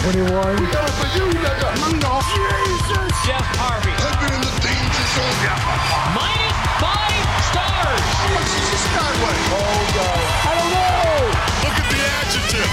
21. Jeff Harvey. I've been in the danger zone. Minus 5 stars. What's this Skyway? Oh, God. I don't know. Look at the adjective.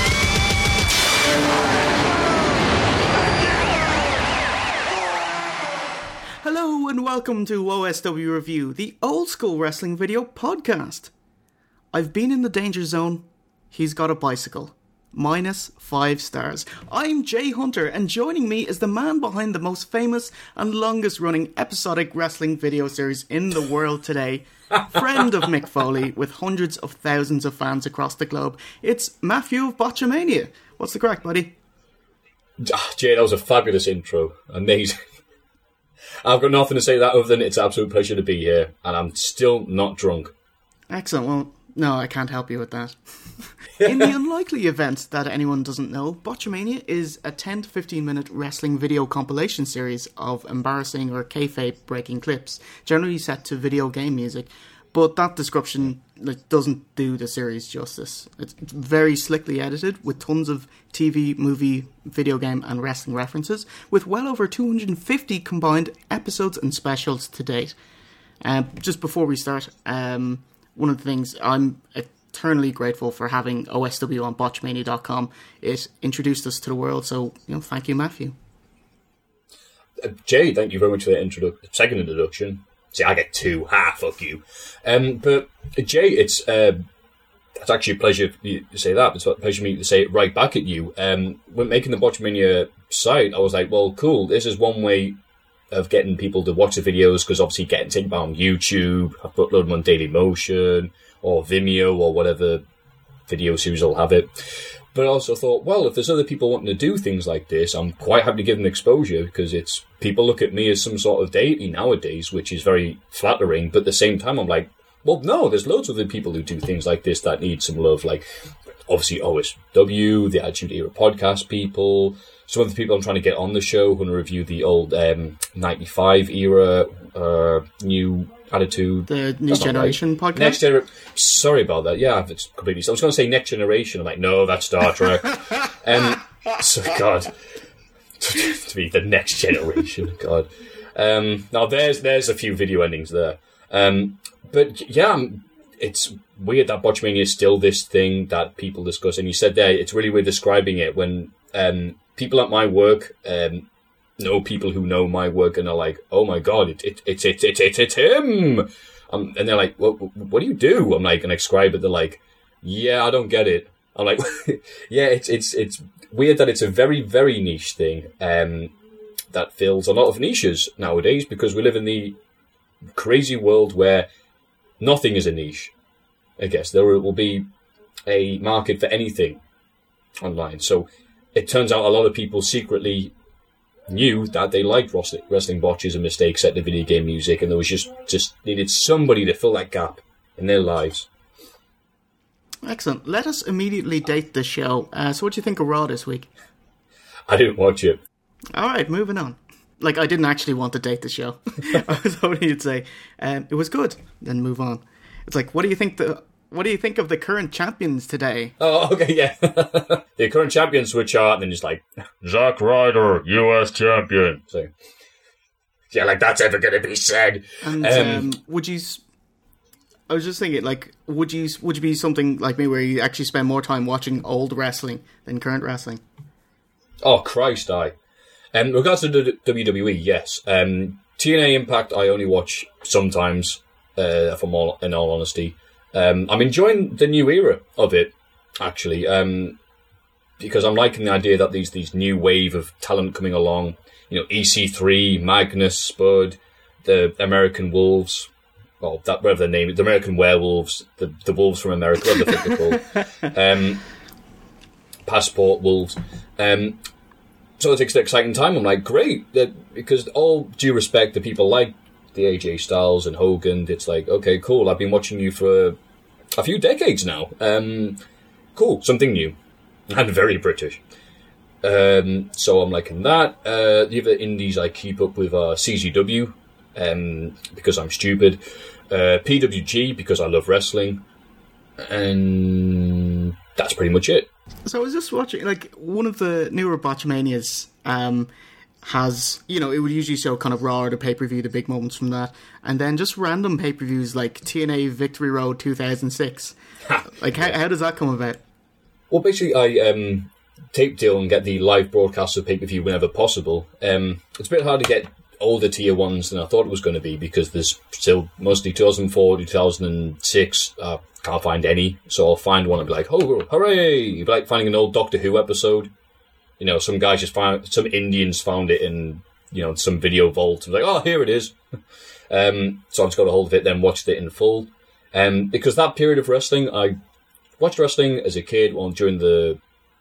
Hello and welcome to OSW Review, the old school wrestling video podcast. I've been in the danger zone. He's got a bicycle. Minus 5 stars. I'm Jay Hunter, and joining me is the man behind the most famous and longest running episodic wrestling video series in the world today. Friend of Mick Foley with hundreds of thousands of fans across the globe. It's Matthew of Botchamania. What's the crack, buddy? Jay, that was a fabulous intro. Amazing. I've got nothing to say to that other than it's an absolute pleasure to be here, and I'm still not drunk. Excellent. Well, no, I can't help you with that. In the unlikely event that anyone doesn't know, Botchamania is a 10 to 15 minute wrestling video compilation series of embarrassing or kayfabe breaking clips, generally set to video game music. But that description doesn't do the series justice. It's very slickly edited, with tons of TV, movie, video game and wrestling references, with well over 250 combined episodes and specials to date. Just before we start, one of the things I'm eternally grateful for having OSW on botchmania.com. It introduced us to the world, so thank you, Matthew. Jay, thank you very much for that second introduction. See, I get 2. Fuck you. But Jay, it's actually a pleasure for you to say that. It's a pleasure for me to say it right back at you. When making the Botchamania site, I was like, well, cool, this is one way of getting people to watch the videos, because obviously getting taken on YouTube, I've uploaded them on Dailymotion or Vimeo or whatever video series will have it. But I also thought, well, if there's other people wanting to do things like this, I'm quite happy to give them exposure, because it's people look at me as some sort of deity nowadays, which is very flattering. But at the same time, I'm like, well, no, there's loads of other people who do things like this that need some love. Like, obviously, OSW, the Attitude Era podcast people, some of the people I'm trying to get on the show, going to review the old 95 era new Attitude. The New Generation podcast? Next Generation. Sorry about that. Yeah, it's completely. I was going to say Next Generation. I'm like, no, that's Star Trek. So, God. To be the Next Generation. God. Now, there's a few video endings there. But, yeah, it's weird that Botchamania is still this thing that people discuss. And you said there, it's really weird describing it when people at my work know people who know my work and are like, oh my God, it's him. And they're like, what do you do? I'm like, and I describe it. They're like, yeah, I don't get it. I'm like, yeah, it's weird that it's a very, very niche thing that fills a lot of niches nowadays, because we live in the crazy world where nothing is a niche. I guess there will be a market for anything online. So it turns out a lot of people secretly knew that they liked wrestling botches and mistakes set to video game music, and there was just needed somebody to fill that gap in their lives. Excellent. Let us immediately date the show. So what do you think of Raw this week? I didn't watch it. Alright, moving on. Like, I didn't actually want to date the show. I was hoping you'd say, it was good, then move on. It's like, what do you think of the current champions today? Oh, okay, yeah. The current champions switch out, and then just like, Zack Ryder, US champion. So, yeah, like that's ever going to be said. And would you? I was just thinking, like, would you be something like me where you actually spend more time watching old wrestling than current wrestling? Oh Christ, I. In regards to the WWE, yes. TNA Impact, I only watch sometimes. In all honesty. I'm enjoying the new era of it, actually, because I'm liking the idea that these new wave of talent coming along, EC3, Magnus, Spud, the American Wolves, well, whatever their name is, the American Werewolves, the Wolves from America, whatever the fuck they're called, Passport Wolves. So it's an exciting time. I'm like, great, because all due respect to people like the AJ Styles and Hogan, it's like, okay, cool, I've been watching you for a few decades now. Cool, something new. And very British. So I'm liking that. The other indies I keep up with are CZW, because I'm stupid. PWG, because I love wrestling. And that's pretty much it. So I was just watching, like, one of the newer Botchamanias has, you know, it would usually show kind of Raw or the pay-per-view, the big moments from that, and then just random pay-per-views like TNA Victory Road 2006. Like, how does that come about? Well, basically, I tape deal and get the live broadcasts of pay-per-view whenever possible. It's a bit hard to get older tier ones than I thought it was going to be, because there's still mostly 2004, 2006, can't find any, so I'll find one and be like, oh, hooray! It'd be like finding an old Doctor Who episode. You know, some guys just found, some Indians found it in, you know, some video vault, and like, oh, here it is. So I just got a hold of it, then watched it in full. Because that period of wrestling, I watched wrestling as a kid, during the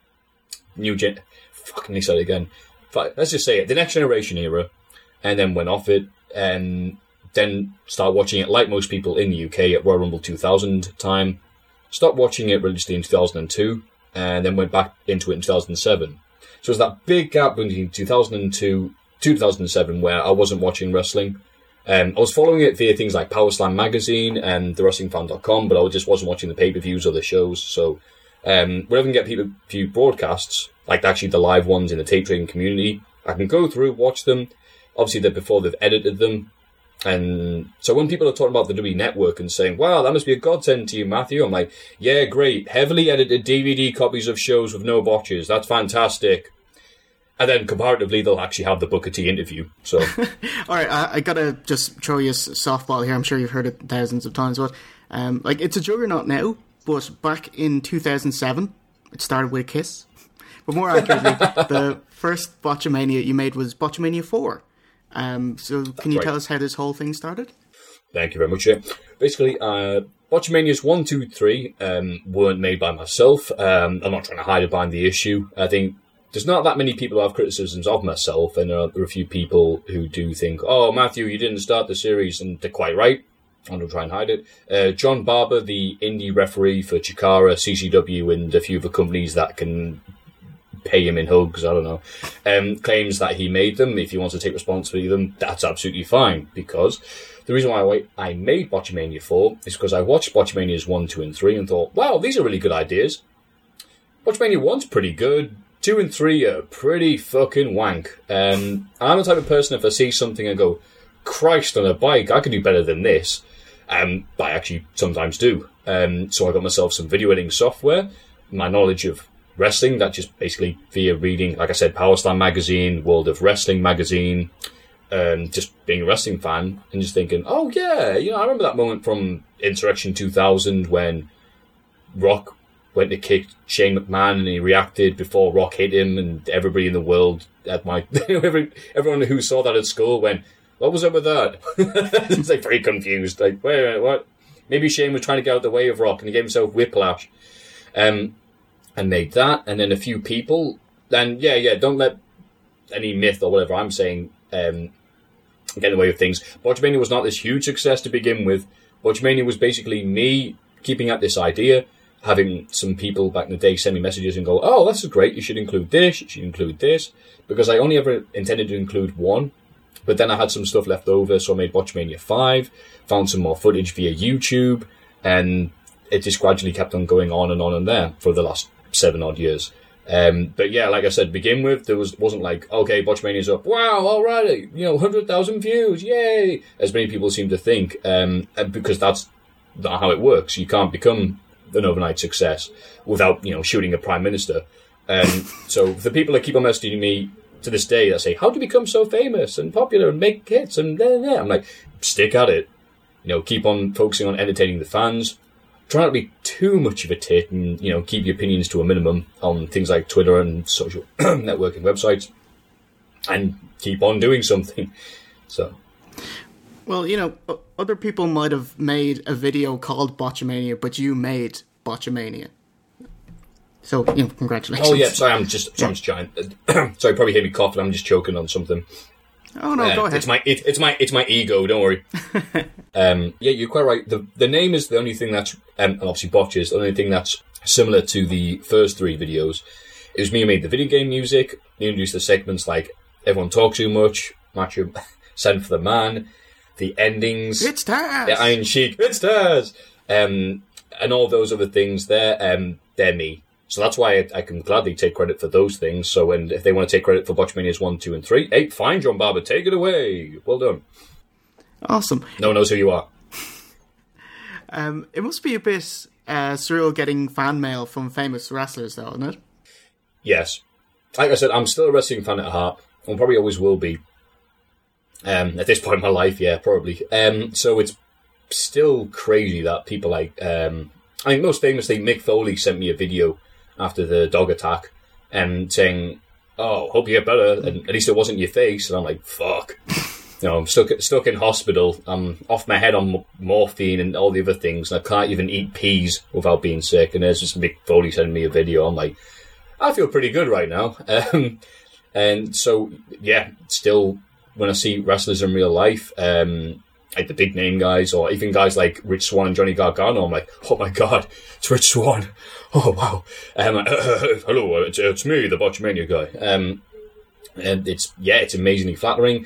new gen... Fucking said it again. Let's just say it, the Next Generation era, and then went off it, and then started watching it like most people in the UK at Royal Rumble 2000 time. Stopped watching it religiously in 2002, and then went back into it in 2007. So there's that big gap between 2002 to 2007 where I wasn't watching wrestling. I was following it via things like Power Slam Magazine and TheWrestlingFan.com, but I just wasn't watching the pay-per-views or the shows. So whenever I can get pay-per-view broadcasts, like actually the live ones in the tape trading community, I can go through, watch them. Obviously, they're before they've edited them. And so when people are talking about the WWE Network and saying, wow, that must be a godsend to you, Matthew, I'm like, yeah, great. Heavily edited DVD copies of shows with no botches. That's fantastic. And then comparatively, they'll actually have the Booker T interview. So, all right, I gotta just throw you a softball here. I'm sure you've heard it thousands of times, but like, it's a juggernaut now, but back in 2007, it started with a kiss. But more accurately, the first Botchamania you made was Botchamania 4. So can you tell us how this whole thing started? Thank you very much. Yeah. Basically, Botchamanias 1, 2, 3 weren't made by myself. I'm not trying to hide it behind the issue. I think there's not that many people who have criticisms of myself, and there are a few people who do think, oh, Matthew, you didn't start the series, and they're quite right. I don't try and hide it. John Barber, the indie referee for Chikara, CCW, and a few other companies that can pay him in hugs, I don't know, claims that he made them. If he wants to take responsibility for them, that's absolutely fine, because the reason why I made Botchamania 4 is because I watched Botchamanias 1, 2, and 3 and thought, wow, these are really good ideas. Botchamania 1's pretty good. 2 and 3 are pretty fucking wank. And I'm the type of person, if I see something and go, Christ on a bike, I could do better than this. I actually sometimes do. So I got myself some video editing software, my knowledge of wrestling, that just basically via reading, like I said, Power Slam Magazine, World of Wrestling Magazine, just being a wrestling fan and just thinking, oh yeah, you know, I remember that moment from Insurrection 2000 when Rock went to kick Shane McMahon and he reacted before Rock hit him, and everybody in the world at everyone who saw that at school went, what was up with that? It's like very confused, like, wait, what? Maybe Shane was trying to get out of the way of Rock and he gave himself whiplash. And made that, and then a few people, then yeah, don't let any myth or whatever I'm saying get in the way of things. Botchamania was not this huge success to begin with. Botchamania was basically me keeping at this idea, having some people back in the day send me messages and go, oh, this is great, you should include this, you should include this, because I only ever intended to include one, but then I had some stuff left over, so I made Botchamania 5, found some more footage via YouTube, and it just gradually kept on going on and there for the last 7 odd years. But yeah, like I said, to begin with, there wasn't like, okay, Botchamania's up, wow, alright, 100,000 views, yay, as many people seem to think, because that's not how it works. You can't become an overnight success without, shooting a prime minister. So the people that keep on messaging me to this day that say, how do you become so famous and popular and make hits and there? I'm like, stick at it. Keep on focusing on entertaining the fans. Try not to be too much of a tit and, keep your opinions to a minimum on things like Twitter and social networking websites, and keep on doing something. So, well, other people might have made a video called Botchamania, but you made Botchamania. So, congratulations. Oh, yeah, sorry, I'm just trying. Sorry, probably hear me coughing, I'm just choking on something. Oh no, go ahead. It's my ego. Don't worry. Yeah, you're quite right. The name is the only thing that's, and obviously botches, the only thing that's similar to the first 3 videos. It was me who made the video game music. You introduced the segments like Everyone Talks Too Much, Macho, Send for the Man, the endings, It's Taz, the Iron Sheik, It's Taz, and all those other things. They're me. So that's why I can gladly take credit for those things. So if they want to take credit for Botchamanias 1, 2, and 3, hey, fine, John Barber, take it away. Well done. Awesome. No one knows who you are. It must be a bit surreal getting fan mail from famous wrestlers, though, isn't it? Yes. Like I said, I'm still a wrestling fan at heart, and probably always will be. At this point in my life, yeah, probably. So it's still crazy that people like... most famously, Mick Foley sent me a video after the dog attack saying, oh, hope you get better, and at least it wasn't your face. And I'm like, fuck. I'm stuck in hospital. I'm off my head on morphine and all the other things, and I can't even eat peas without being sick. And there's just Mick Foley sending me a video. I'm like, I feel pretty good right now. And so, yeah, still, when I see wrestlers in real life, like the big name guys, or even guys like Rich Swann and Johnny Gargano, I'm like, oh my god, it's Rich Swann. Oh wow. Hello, it's me, the Botchamania guy. And it's amazingly flattering.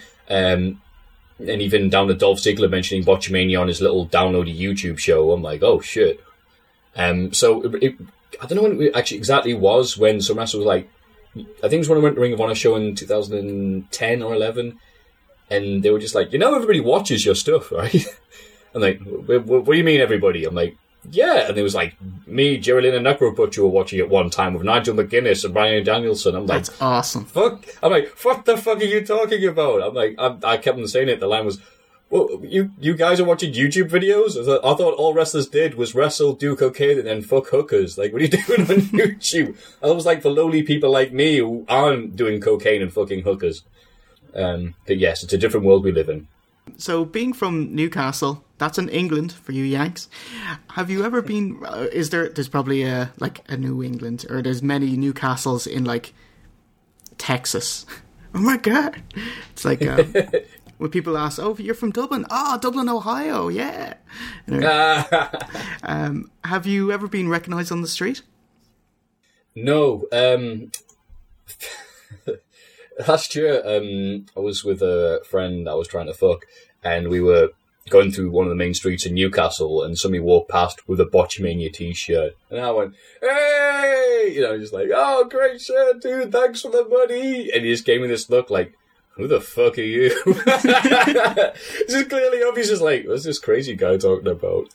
And even down to Dolph Ziggler mentioning Botchamania on his little downloaded YouTube show, I'm like, oh shit. So I don't know when it actually exactly was when some wrestler was like, I think it was when I went to Ring of Honor show in 2010 or 11, and they were just like, everybody watches your stuff, right? I'm like, what do you mean everybody? I'm like, yeah. And it was like, me, Geraldine and Necro Butcher were watching it one time with Nigel McGuinness and Bryan Danielson. I'm like, that's awesome. Fuck. I'm like, what the fuck are you talking about? I'm like, I kept on saying it. The line was, well, you guys are watching YouTube videos? I thought all wrestlers did was wrestle, do cocaine, and then fuck hookers. Like, what are you doing on YouTube? I was like, for lowly people like me who aren't doing cocaine and fucking hookers. But yes, it's a different world we live in. So, being from Newcastle, that's in England for you Yanks. Have you ever been? There's probably a New England, or there's many Newcastles in like Texas. Oh my god! It's like when people ask, "Oh, you're from Dublin? Oh, Dublin, Ohio, yeah." Have you ever been recognised on the street? No. Last year, I was with a friend I was trying to fuck, and we were going through one of the main streets in Newcastle, and somebody walked past with a Botchamania t-shirt, and I went, hey! Just like, oh, great shirt, dude, thanks for the money! And he just gave me this look like, who the fuck are you? This is clearly obvious, just like, what's this crazy guy talking about?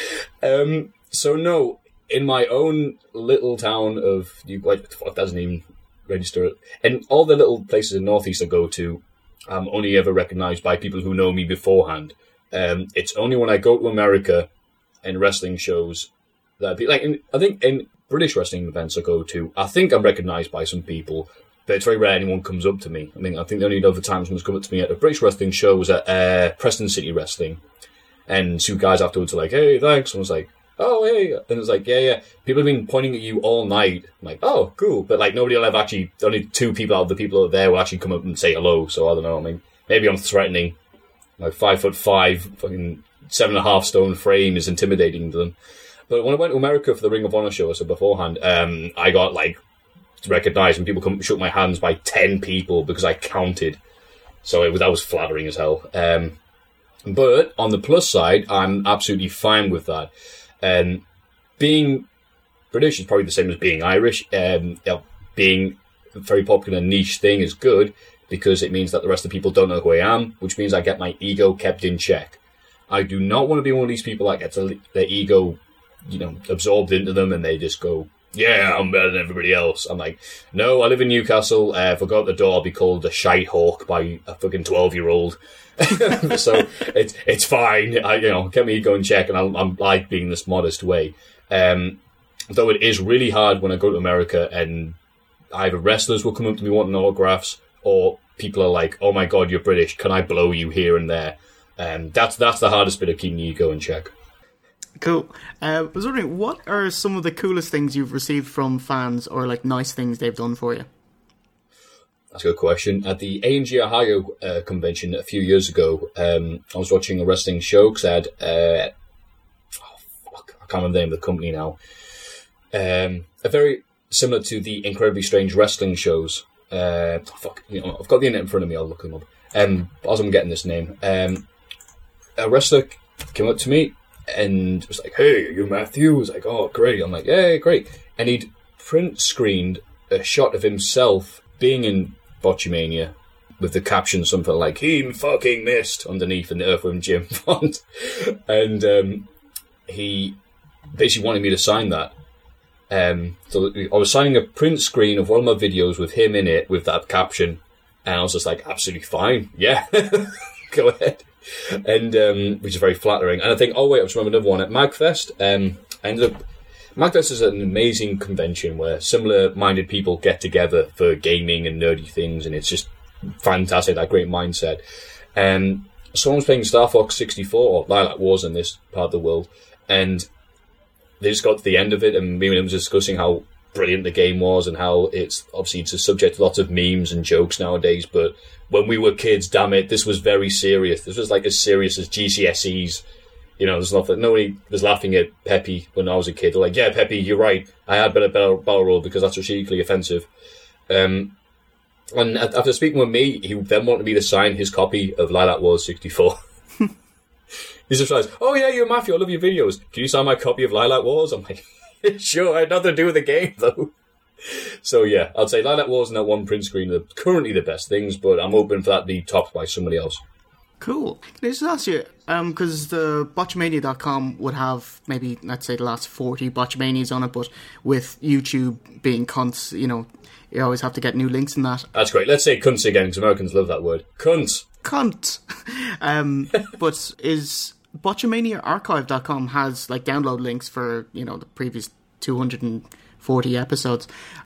So no, in my own little town of, fuck, doesn't even register it. And all the little places in Northeast I go to, I'm only ever recognised by people who know me beforehand. It's only when I go to America and wrestling shows that, I think in British wrestling events I go to, I think I'm recognised by some people, but it's very rare anyone comes up to me. I think the only other time someone's come up to me at a British wrestling show was at Preston City Wrestling, and two guys afterwards are like, hey, thanks. And I was like, oh, hey. And it was like, yeah. People have been pointing at you all night. I'm like, oh, cool. But nobody will ever actually, only two people out of the people that are there will actually come up and say hello. So I don't know. Maybe I'm threatening. My 5'5", fucking 7.5 stone frame is intimidating to them. But when I went to America for the Ring of Honor show, I said beforehand, I got recognized, and people shook my hands by 10 people because I counted. So that was flattering as hell. But on the plus side, I'm absolutely fine with that. Being British is probably the same as being Irish. Being a very popular niche thing is good because it means that the rest of the people don't know who I am, which means I get my ego kept in check. I do not want to be one of these people that gets their ego, absorbed into them, and they just go, yeah, I'm better than everybody else. I'm like, no, I live in Newcastle. If I go out the door, I'll be called a shite hawk by a fucking 12-year-old. So it's fine. Get my ego in check, and I'm like being this modest way. Though it is really hard when I go to America, and either wrestlers will come up to me wanting autographs, or people are like, oh my god, you're British, can I blow you here and there? That's the hardest bit of keeping your ego in check. Cool. I was wondering, what are some of the coolest things you've received from fans, or nice things they've done for you? That's a good question. At the A&G Ohio convention a few years ago, I was watching a wrestling show because I had, I can't remember the name of the company now. A very similar to the Incredibly Strange Wrestling shows. I've got the internet in front of me. I'll look them up. As I'm getting this name, a wrestler came up to me and was like, "Hey, are you Matthew?" I was like, "Oh, great." I'm like, "Yeah, great." And he'd print screened a shot of himself being in Botchamania with the caption something like, "He fucking missed," underneath in the Earthworm Jim font. And he basically wanted me to sign that. So I was signing a print screen of one of my videos with him in it with that caption. And I was just like, absolutely fine. Yeah, go ahead. And which is very flattering. And I think, I just remember another one at MagFest. MagFest is an amazing convention where similar-minded people get together for gaming and nerdy things, and it's just fantastic, that great mindset. Someone was playing Star Fox 64, or Lilac Wars in this part of the world, and they just got to the end of it, and me and him was discussing how brilliant the game was and how it's a subject to lots of memes and jokes nowadays, but when we were kids, damn it, this was very serious. This was like as serious as GCSEs. You know, there's nothing. Nobody was laughing at Peppy when I was a kid. They're like, "Yeah, Peppy, you're right. I had better battle roll because that's strategically offensive." And after speaking with me, he then wanted me to sign his copy of Lilac Wars 64. He just realized, "Oh yeah, you're Matthew. I love your videos. Can you sign my copy of Lilac Wars?" I'm like, "Sure." I had nothing to do with the game though. So yeah, I'd say Lilac Wars and that one print screen are currently the best things, but I'm hoping for that to be topped by somebody else. Cool. Can I just ask you, because the Botchamania.com would have maybe, let's say, the last 40 Botchamanias on it, but with YouTube being cunts, you know, you always have to get new links in that. That's great. Let's say cunts again, because Americans love that word. Cunts. Cunt. But is BotchamaniaArchive.com has like download links for, you know, the previous 240 episodes.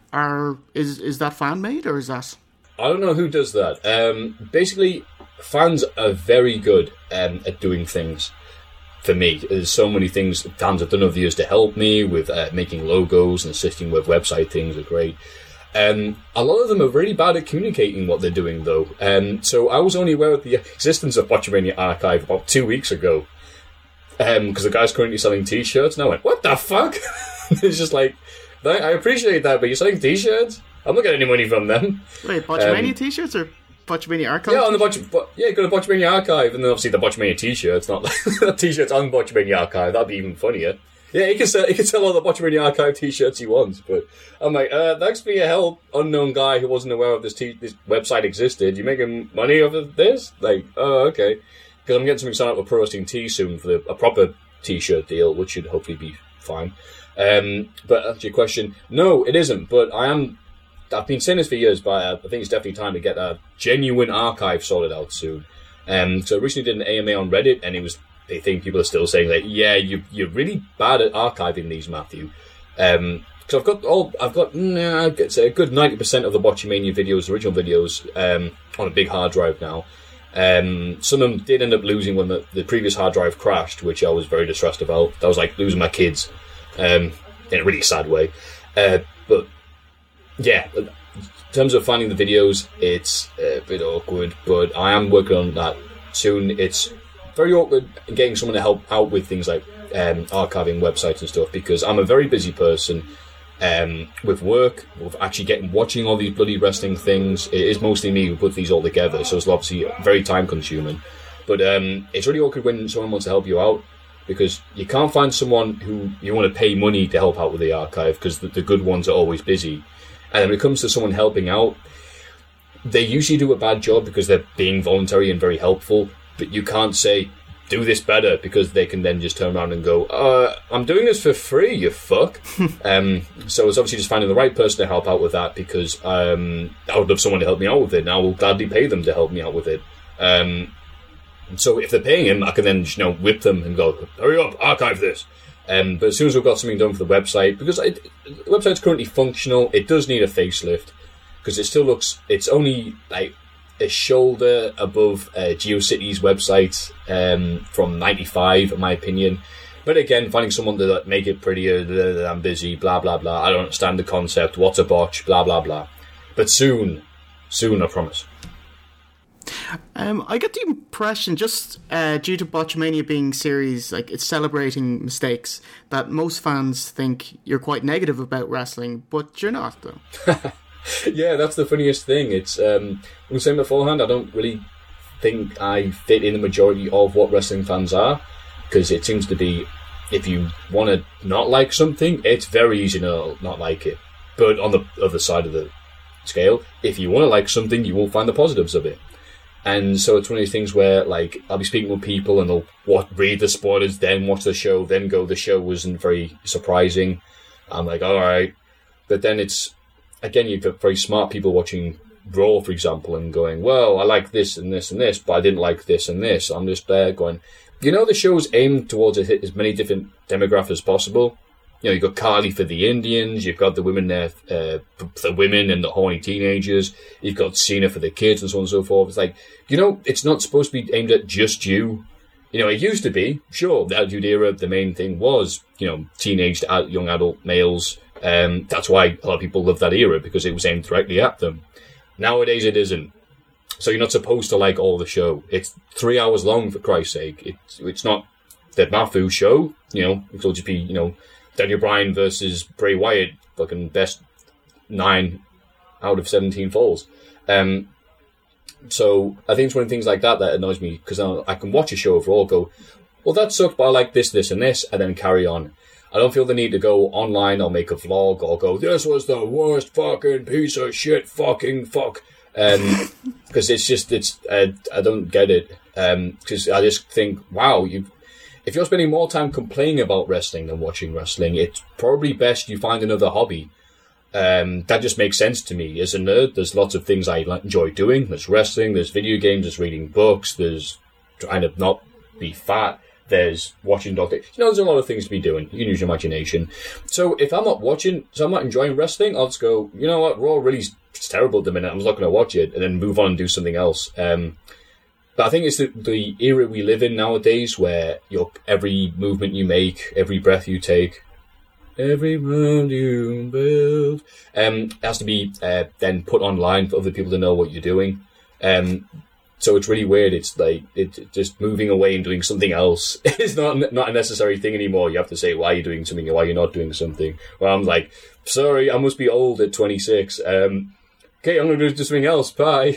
Is that fan made, or is that? I don't know who does that. Basically, fans are very good at doing things for me. There's so many things fans have done over the years to help me with making logos and assisting with website things are great. A lot of them are really bad at communicating what they're doing, though. So I was only aware of the existence of Botchamania Archive about 2 weeks ago. Because the guy's currently selling t-shirts, and I went, "What the fuck?" It's just like, I appreciate that, but you're selling t-shirts? I'm not getting any money from them. Wait, Botchamania t-shirts or Botchamania Archive? Yeah, on the go to the Botchamania Archive, and then obviously the Botchamania t-shirts, not like t-shirts on Botchamania Archive. That'd be even funnier. Yeah, he can sell all the Botchamania Archive t-shirts he wants, but I'm like, thanks for your help, unknown guy who wasn't aware of this website existed. You making money off of this? Like, oh, okay. Because I'm getting something signed up with Pro Wrestling Tee soon for a proper t-shirt deal, which should hopefully be fine. But answer your question, no, it isn't. But I've been saying this for years, but I think it's definitely time to get a genuine archive sorted out soon. So I recently did an AMA on Reddit, and I think people are still saying like, yeah, you're really bad at archiving these, Matthew. Because I've got I'd say a good 90% of the Botchamania videos, original videos, on a big hard drive now. Some of them did end up losing when the previous hard drive crashed, which I was very distressed about. That was like losing my kids, in a really sad way. But yeah, in terms of finding the videos, it's a bit awkward, but I am working on that soon. It's very awkward getting someone to help out with things like archiving websites and stuff, because I'm a very busy person. With work, with actually watching all these bloody wrestling things, it is mostly me who put these all together, so it's obviously very time consuming. But it's really awkward when someone wants to help you out, because you can't find someone who you want to pay money to help out with the archive, because the good ones are always busy. And when it comes to someone helping out, they usually do a bad job because they're being voluntary and very helpful, but you can't say, do this better, because they can then just turn around and go, I'm doing this for free, you fuck. So it's obviously just finding the right person to help out with that, because I would love someone to help me out with it, and I will gladly pay them to help me out with it. So if they're paying him, I can then whip them and go, hurry up, archive this. But as soon as we've got something done for the website, because the website's currently functional, it does need a facelift, because it still looks, it's only like a shoulder above GeoCities website from 95, in my opinion. But again, finding someone to make it prettier, I'm busy, blah, blah, blah. I don't understand the concept, what's a botch, blah, blah, blah. But soon, I promise. I get the impression, just due to Botchamania being series, like it's celebrating mistakes, that most fans think you're quite negative about wrestling, but you're not, though. Yeah, that's the funniest thing. It's I was saying beforehand, I don't really think I fit in the majority of what wrestling fans are, because it seems to be, if you want to not like something, it's very easy to not like it. But on the other side of the scale, if you want to like something, you will find the positives of it. And so it's one of these things where, like, I'll be speaking with people and they'll read the spoilers, then watch the show, then go, the show wasn't very surprising. I'm like, all right. But then it's, again, you've got very smart people watching Raw, for example, and going, well, I like this and this and this, but I didn't like this and this. I'm just there going, the show's aimed towards as many different demographics as possible. You've got Carly for the Indians, you've got the women there, the women and the horny teenagers, you've got Cena for the kids and so on and so forth. It's like, it's not supposed to be aimed at just you. It used to be, sure, the Attitude Era, the main thing was, teenage to young adult males. That's why a lot of people love that era, because it was aimed directly at them. Nowadays it isn't. So you're not supposed to like all the show. It's 3 hours long, for Christ's sake. It's not the Mafu show, it'll just be, Daniel Bryan versus Bray Wyatt, fucking best 9 out of 17 falls. So I think it's one of the things like that annoys me, because I can watch a show overall, go, well, that sucked, but I like this, this, and this, and then carry on. I don't feel the need to go online or make a vlog or go, this was the worst fucking piece of shit, fucking fuck. Because I don't get it. Because I just think, wow, if you're spending more time complaining about wrestling than watching wrestling, it's probably best you find another hobby. That just makes sense to me. As a nerd, there's lots of things I enjoy doing. There's wrestling, there's video games, there's reading books, there's trying to not be fat, there's watching Doctor. There's a lot of things to be doing. You can use your imagination. So if I'm not enjoying wrestling, I'll just go, you know what, Raw really is terrible at the minute, I'm just not going to watch it, and then move on and do something else. But I think it's the era we live in nowadays, where every movement you make, every breath you take, every round you build, has to be then put online for other people to know what you're doing. So it's really weird. It's like just moving away and doing something else is not a necessary thing anymore. You have to say why you're doing something and why you're not doing something. Well, I'm like, sorry, I must be old at 26. Okay, I'm going to do something else. Bye.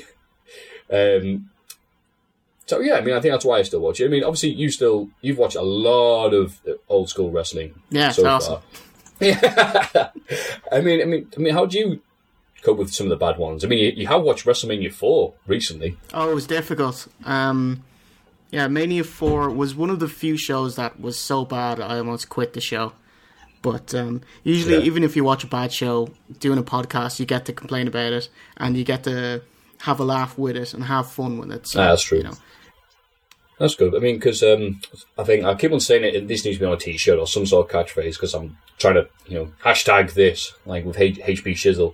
So yeah, I think that's why I still watch it. Obviously you've watched a lot of old school wrestling. Yeah, so it's far. awesome. Yeah. I mean, how do you cope with some of the bad ones? You have watched WrestleMania 4 recently. Oh, it was difficult. Yeah, Mania 4 was one of the few shows that was so bad I almost quit the show. But usually, even if you watch a bad show, doing a podcast, you get to complain about it, and you get to have a laugh with it and have fun with it. So, that's true. That's good. Because I think I keep on saying it. This needs to be on a T-shirt or some sort of catchphrase, because I'm trying to, hashtag this, like with HB Shizzle.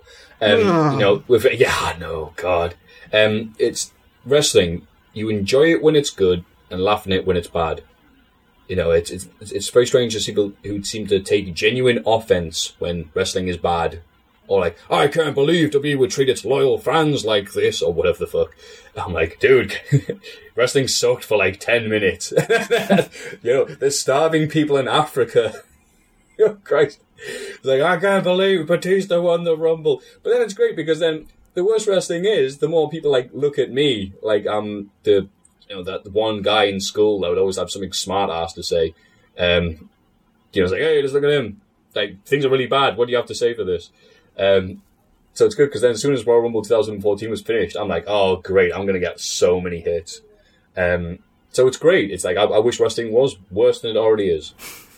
I know, God. It's wrestling. You enjoy it when it's good and laugh at it when it's bad. It's very strange to see people who seem to take genuine offense when wrestling is bad. Or like, I can't believe WWE would treat its loyal fans like this, or whatever the fuck. I'm like, dude, wrestling sucked for like 10 minutes. There's starving people in Africa. Oh, Christ. It's like, I can't believe Batista won the Rumble. But then it's great, because then the worse wrestling is, the more people look at me like I'm the one guy in school that would always have something smart ass to say. It's like, hey, just look at him. Like, things are really bad. What do you have to say for this? So it's good, because then as soon as Royal Rumble 2014 was finished, I'm like, oh, great, I'm going to get so many hits. So it's great. It's like, I wish wrestling was worse than it already is.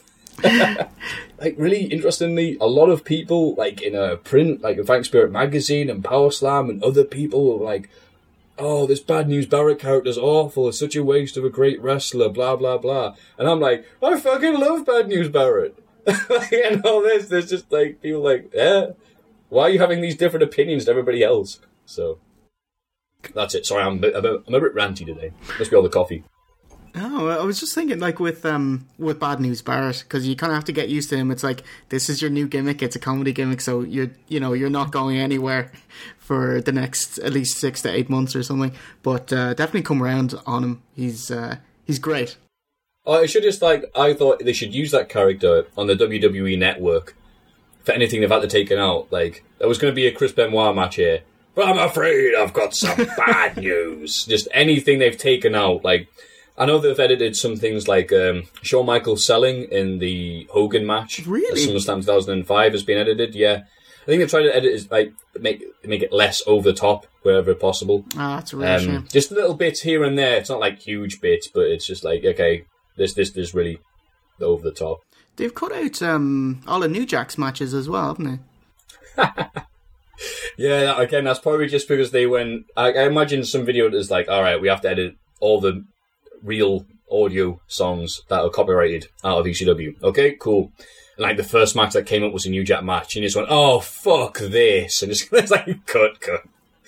Really interestingly, a lot of people, in a print, in Fighting Spirit magazine and Power Slam and other people were like, oh, this Bad News Barrett character's awful, it's such a waste of a great wrestler, blah, blah, blah. And I'm like, I fucking love Bad News Barrett. And all this, there's just people why are you having these different opinions to everybody else? So that's it. Sorry, I'm a bit ranty today. Must be all the coffee. Oh, I was just thinking, with Bad News Barrett, because you kind of have to get used to him. It's like, this is your new gimmick. It's a comedy gimmick, so you're not going anywhere for the next at least 6 to 8 months or something. But definitely come around on him. He's great. Oh, it should I thought they should use that character on the WWE Network for anything they've had to take out. There was going to be a Chris Benoit match here, but I'm afraid I've got some bad news. Just anything they've taken out. I know they've edited some things like Shawn Michaels selling in the Hogan match. Really? SummerSlam 2005 has been edited, yeah. I think they try to edit is like make it less over the top wherever possible. Ah, that's a real shame. Just little bits here and there. It's not like huge bits, but it's just like, okay, this really over the top. They've cut out all the New Jack's matches as well, haven't they? Yeah, again, that's probably just because they went... I imagine some video is like, all right, we have to edit all the real audio songs that are copyrighted out of ECW. Okay, cool. And like the first match that came up was a New Jack match, and you just went, oh, fuck this. And it's like, cut.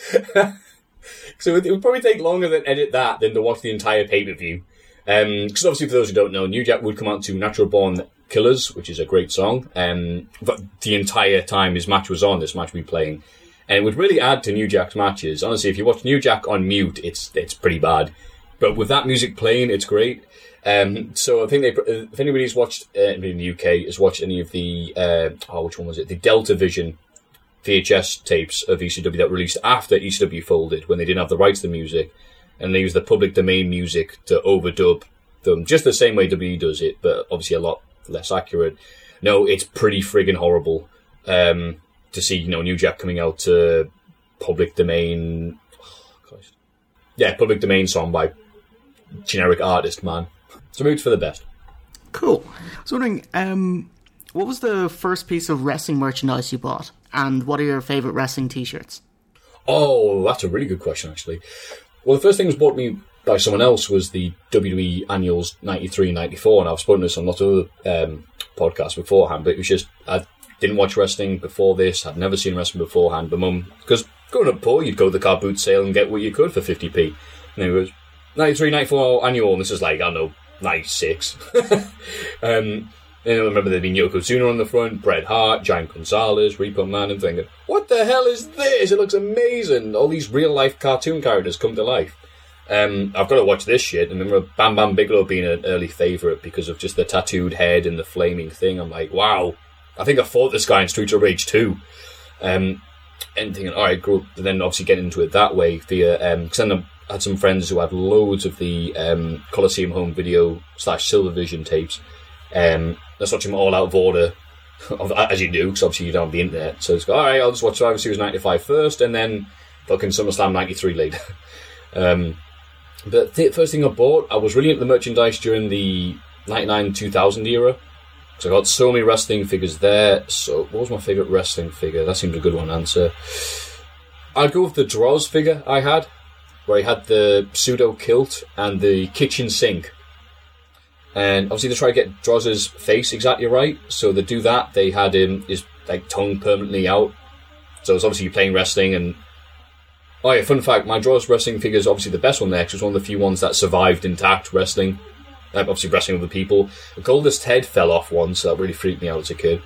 So it would probably take longer to edit that than to watch the entire pay-per-view. Because obviously, for those who don't know, New Jack would come out to Natural Born Killers, which is a great song. But the entire time his match was on, this match we'd be playing. And it would really add to New Jack's matches. Honestly, if you watch New Jack on mute, it's pretty bad. But with that music playing, it's great. So I think if anybody's watched, in the UK, has watched any of the, which one was it? The Delta Vision VHS tapes of ECW that were released after ECW folded, when they didn't have the rights to the music. And they used the public domain music to overdub them, just the same way WWE does it, but obviously a lot less accurate. No, it's pretty friggin' horrible to see, New Jack coming out to public domain. Public domain song by generic artist, man. So moved for the best. Cool. I was wondering, what was the first piece of wrestling merchandise you bought, and what are your favourite wrestling t-shirts? Oh, that's a really good question, actually. Well, the first thing was bought me by someone else was the WWE Annuals 93-94, and I've spoken to this on lots of other podcasts beforehand, but it was just, I didn't watch wrestling before this, I'd never seen wrestling beforehand, but Mum, because growing up poor, you'd go to the car boot sale and get what you could for 50p. And it was 93-94 Annual, and this is like, I don't know, 96. And I remember there being Yokozuna on the front, Bret Hart, Giant Gonzalez, Repo Man, and thinking, what the hell is this? It looks amazing. All these real-life cartoon characters come to life. I've got to watch this shit. I remember Bam Bam Bigelow being an early favourite because of just the tattooed head and the flaming thing. I'm like, wow, I think I fought this guy in Streets of Rage 2. And thinking, all right, cool. And then obviously getting into it that way via... because then I had some friends who had loads of the Coliseum Home Video / Silvervision tapes. Let's watch them all out of order, as you do, because obviously you don't have the internet. So it's all right, I'll just watch Survivor Series 95 first, and then fucking SummerSlam 93 later. But the first thing I bought, I was really into the merchandise during the 99-2000 era, because I got so many wrestling figures there. So what was my favourite wrestling figure? That seems a good one to answer. I'd go with the Droz figure I had, where he had the pseudo kilt and the kitchen sink. And obviously they try to get Droz's face exactly right, so they do that. They had his tongue permanently out. So it's obviously playing wrestling. And oh yeah, fun fact, my Droz wrestling figure is obviously the best one there, because it was one of the few ones that survived intact wrestling. Obviously wrestling with other people. The Goldust head fell off once, so that really freaked me out as a kid.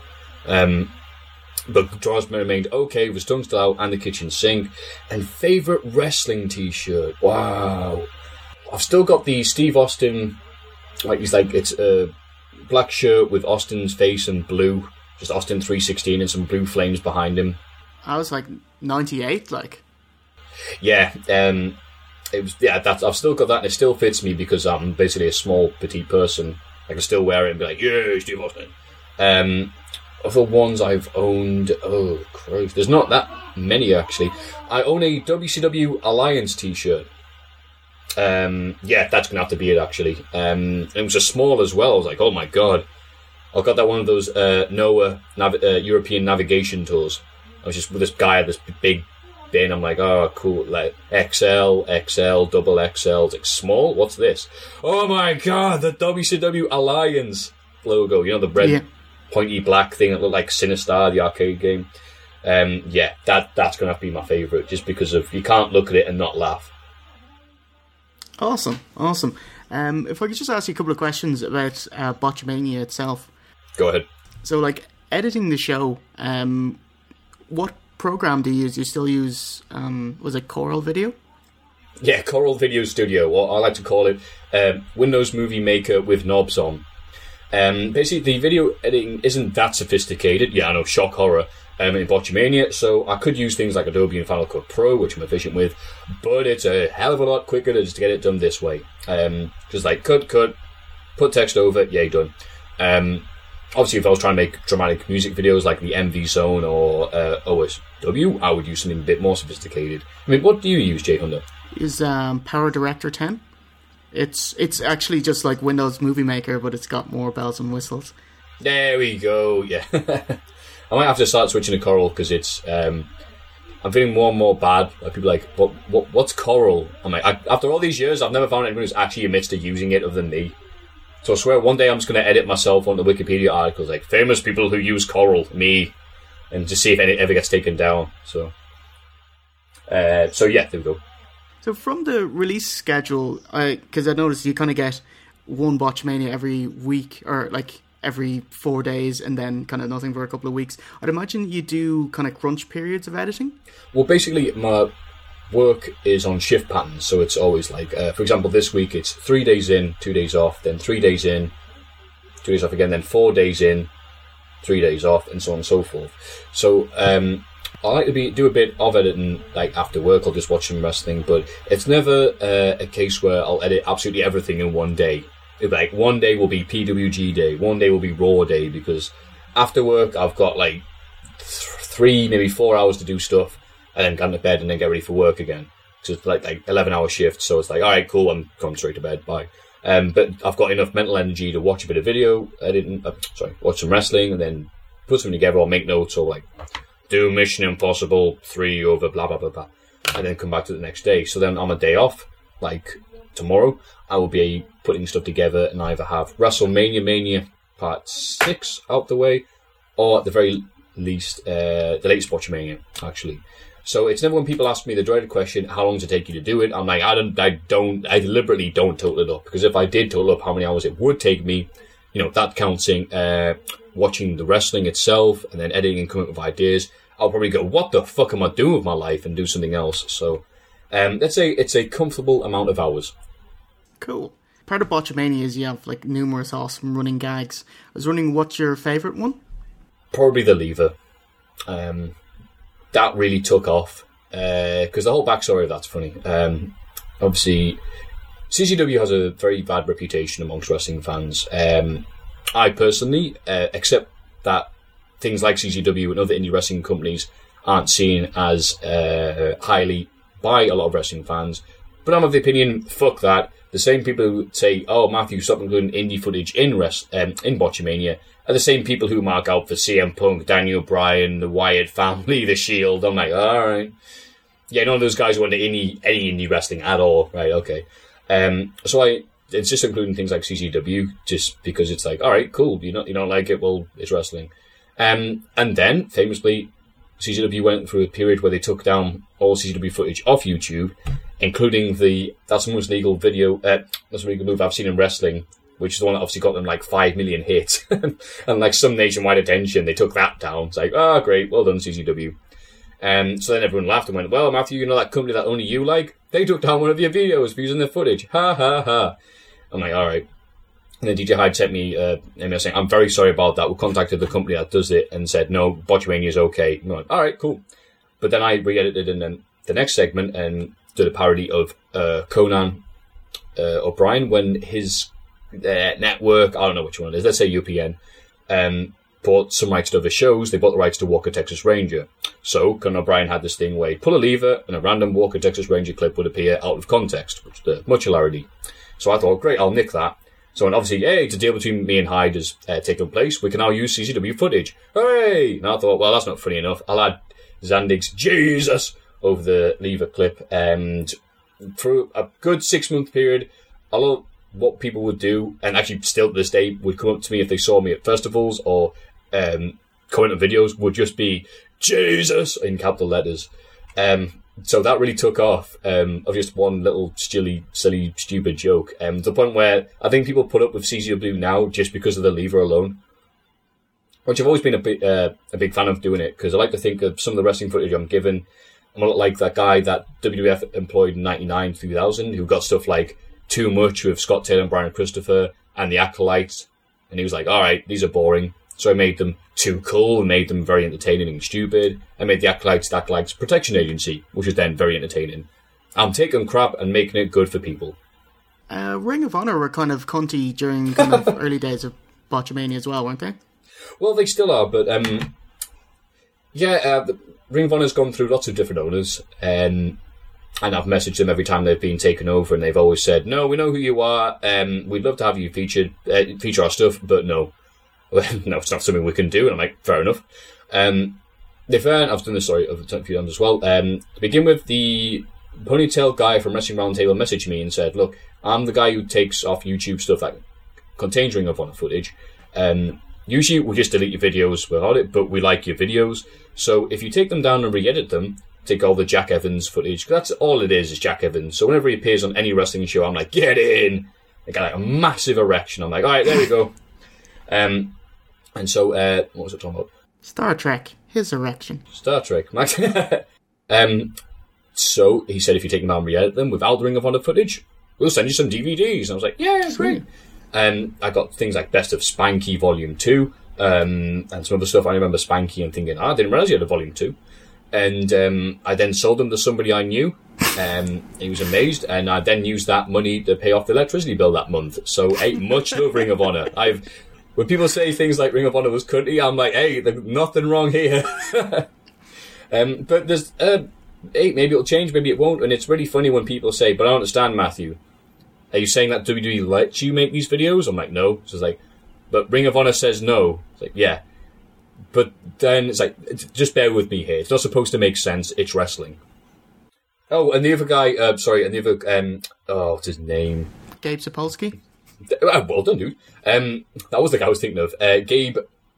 But Droz remained okay, with his tongue still out, and the kitchen sink. And favourite wrestling t-shirt, wow. I've still got the Steve Austin... it's a black shirt with Austin's face and blue, just Austin 316 and some blue flames behind him. I was 98, Yeah, it was. Yeah, I've still got that, and it still fits me because I'm basically a small, petite person. I can still wear it and be like, yeah, Steve Austin. Other ones I've owned, oh Christ, there's not that many actually. I own a WCW Alliance t-shirt. That's gonna have to be it actually. It was a small as well. I was like, oh my god, I've got that one of those NOAA European navigation tours. I was just with this guy at this big bin. I'm like, oh cool, like XL, double XL. It's like small. What's this? Oh my god, the WCW Alliance logo. You know, the red pointy black thing that looked like Sinistar, the arcade game. That's gonna have to be my favourite, just because of you can't look at it and not laugh. Awesome. If I could just ask you a couple of questions about Botchamania itself. Go ahead. So, editing the show, what program do you use? Do you still use, was it Coral Video? Yeah, Coral Video Studio, or I like to call it Windows Movie Maker with knobs on. Basically, the video editing isn't that sophisticated. Yeah, I know, shock horror. In Botchamania, so I could use things like Adobe and Final Cut Pro, which I'm efficient with, but it's a hell of a lot quicker to just get it done this way. Just cut, put text over, yay, done. obviously, if I was trying to make dramatic music videos like the MV Zone or OSW, I would use something a bit more sophisticated. I mean, what do you use, Jay Hunter? Is Power Director 10. It's actually just like Windows Movie Maker, but it's got more bells and whistles. There we go. Yeah, I might have to start switching to Corel because it's. I'm feeling more and more bad. Like people are like, what's Corel? I'm like, after all these years, I've never found anyone who's actually admits to using it other than me. So I swear, one day I'm just going to edit myself onto Wikipedia articles like famous people who use Corel, me, and to see if it ever gets taken down. So yeah, there we go. So from the release schedule, because I noticed you kind of get one Botchamania every week, or like every 4 days, and then kind of nothing for a couple of weeks. I'd imagine you do kind of crunch periods of editing? Well, basically, my work is on shift patterns, so it's always like, for example, this week it's 3 days in, 2 days off, then 3 days in, 2 days off again, then 4 days in, 3 days off, and so on and so forth. So I like to do a bit of editing like after work. I'll just watch some wrestling, but it's never a case where I'll edit absolutely everything in one day. Like one day will be PWG day, one day will be Raw day, because after work I've got like 3, maybe 4 hours to do stuff, and then go to bed and then get ready for work again. So it's like 11-hour shift. So it's like, all right, cool, I'm going straight to bed. Bye. But I've got enough mental energy to watch a bit of video, watch some wrestling, and then put something together or make notes, or like do Mission Impossible 3 over blah blah blah blah, and then come back to the next day. So then on a day off, like tomorrow, I will be putting stuff together and either have WrestleMania Mania Part 6 out the way, or at the very least, the latest Botchamania, actually. So it's never when people ask me the dreaded question, how long does it take you to do it? I'm like, I deliberately don't total it up, because if I did total up how many hours it would take me, that counting watching the wrestling itself and then editing and coming up with ideas, I'll probably go, what the fuck am I doing with my life, and do something else. So let's say it's a comfortable amount of hours. Cool. Part of Botchamania is you have like numerous awesome running gags. I was wondering, what's your favourite one? Probably the lever. That really took off because the whole backstory of that's funny. Obviously, CCW has a very bad reputation amongst wrestling fans. I personally accept that things like CCW and other indie wrestling companies aren't seen as highly by a lot of wrestling fans. But I'm of the opinion, fuck that. The same people who say, oh, Matthew, stop including indie footage in Botchamania, are the same people who mark out for CM Punk, Daniel Bryan, the Wyatt family, The Shield. I'm like, alright. Yeah, none of those guys want any indie wrestling at all. Right, okay. So it's just including things like CCW, just because it's like, alright, cool, you don't like it, well, it's wrestling. And then, famously, CCW went through a period where they took down all CCW footage off YouTube, including that's the most legal video, that's the legal move I've seen in wrestling, which is the one that obviously got them like 5 million hits, and like some nationwide attention. They took that down. It's like, oh, great, well done, CCW. So then everyone laughed and went, well, Matthew, that company that only you like, they took down one of your videos for using their footage. Ha ha ha. I'm like, all right. And then DJ Hyde sent me an email saying, I'm very sorry about that. We contacted the company that does it and said, no, Botchamania is okay. I'm like, all right, cool. But then I re-edited in the next segment and did a parody of Conan O'Brien when his network, I don't know which one it is, let's say UPN, bought some rights to other shows. They bought the rights to Walker, Texas Ranger. So Conan O'Brien had this thing where he'd pull a lever and a random Walker, Texas Ranger clip would appear out of context, which is much hilarity. So I thought, great, I'll nick that. So, and obviously, hey, the deal between me and Hyde has taken place. We can now use CCW footage. Hooray! And I thought, well, that's not funny enough. I'll add Zandig's Jesus over the lever clip. And for a good 6-month period, a lot of what people would do, and actually still to this day, would come up to me if they saw me at festivals or comment on videos, would just be Jesus in capital letters. So that really took off of just one little silly, stupid joke. To the point where I think people put up with CCW now just because of the lever alone. Which I've always been a big fan of doing it, because I like to think of some of the wrestling footage I'm given. I'm a lot like that guy that WWF employed in 99-2000, who got stuff like Too Much with Scott Taylor and Brian Christopher and the Acolytes. And he was like, all right, these are boring. So I made them Too Cool and made them very entertaining and stupid. I made the Acolytes Protection Agency, which is then very entertaining. I'm taking crap and making it good for people. Ring of Honor were kind of cunty during kind of early days of Botchamania as well, weren't they? Well, they still are, but Ring of Honor's gone through lots of different owners, and I've messaged them every time they've been taken over, and they've always said, "No, we know who you are. We'd love to have you feature our stuff, but no, no, it's not something we can do." And I'm like, fair enough. I've done this story a few times as well. To begin with, the ponytail guy from Wrestling Roundtable messaged me and said, "Look, I'm the guy who takes off YouTube stuff that contains Ring of Honor footage. Usually we just delete your videos without it, but we like your videos. So if you take them down and re-edit them, take all the Jack Evans footage, 'cause that's all it is Jack Evans. So whenever he appears on any wrestling show, I'm like, get in! I got like a massive erection. I'm like, alright, there we go. And so, what was it talking about? Star Trek, his erection. Star Trek, Max. So he said if you take them down and re-edit them without the Ring of Honor footage, we'll send you some DVDs. And I was like, yeah, great. I got things like Best of Spanky Volume 2, and some other stuff. I remember Spanky and thinking, I didn't realise you had a Volume 2. And I then sold them to somebody I knew. He was amazed, and I then used that money to pay off the electricity bill that month. So, hey, much love Ring of Honor. When people say things like Ring of Honor was cunty, I'm like, hey, there's nothing wrong here. But there's, hey, maybe it'll change, maybe it won't. And it's really funny when people say, but I don't understand, Matthew. Are you saying that WWE lets you make these videos? I'm like, no. So it's like, but Ring of Honor says no. It's like, yeah. But then it's like, just bear with me here. It's not supposed to make sense. It's wrestling. Oh, and the other guy, what's his name? Gabe Sapolsky? Well done, dude. That was the guy I was thinking of. Gabe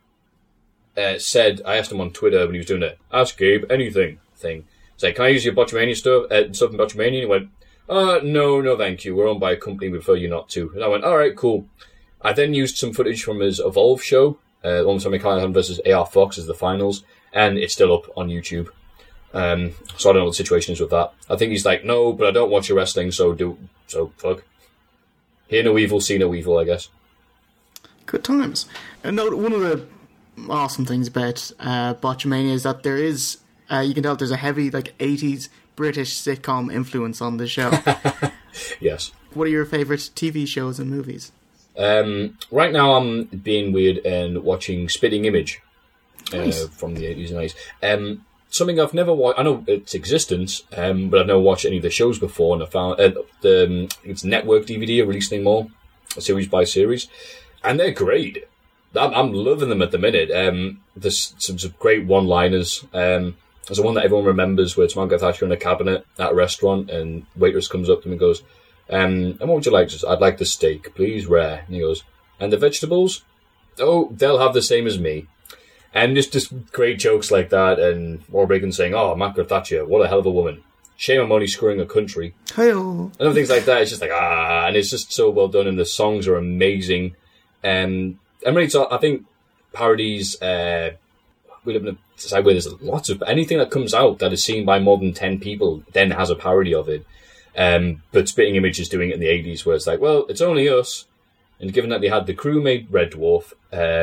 said, I asked him on Twitter when he was doing the Ask Gabe Anything thing. It's like, can I use your Botchamania stuff in Botchamania? And he went, no, thank you. We're owned by a company, we prefer you not to. And I went, alright, cool. I then used some footage from his Evolve show, the one with Tommy Callahan versus AR Fox as the finals, and it's still up on YouTube. So I don't know what the situation is with that. I think he's like, no, but I don't watch your wrestling, so fuck. Hear no evil, see no evil, I guess. Good times. And one of the awesome things about Botchamania is that there is, you can tell there's a heavy 80s British sitcom influence on the show. Yes. What are your favourite TV shows and movies? Right now I'm being weird and watching Spitting Image Nice. From the 80s and 90s. Something I've never watched. I know its existence, but I've never watched any of the shows before. And I found it's network DVD, releasing them all, series by series, and they're great. I'm loving them at the minute. There's some great one-liners. There's one that everyone remembers where it's Margaret Thatcher in a cabinet at a restaurant, and waitress comes up to him and goes, and what would you like? I'd like the steak, please, rare. And he goes, and the vegetables? Oh, they'll have the same as me. And just great jokes like that, and Rob Reagan saying, oh, Margaret Thatcher, what a hell of a woman. Shame I'm only screwing a country. Hey-oh. And things like that. It's just like, and it's just so well done, and the songs are amazing. And really, I think parodies, we live in a society where there's lots of, anything that comes out that is seen by more than 10 people then has a parody of it. But Spitting Image is doing it in the 80s, where it's like, well, it's only us. And given that they had the crew made Red Dwarf,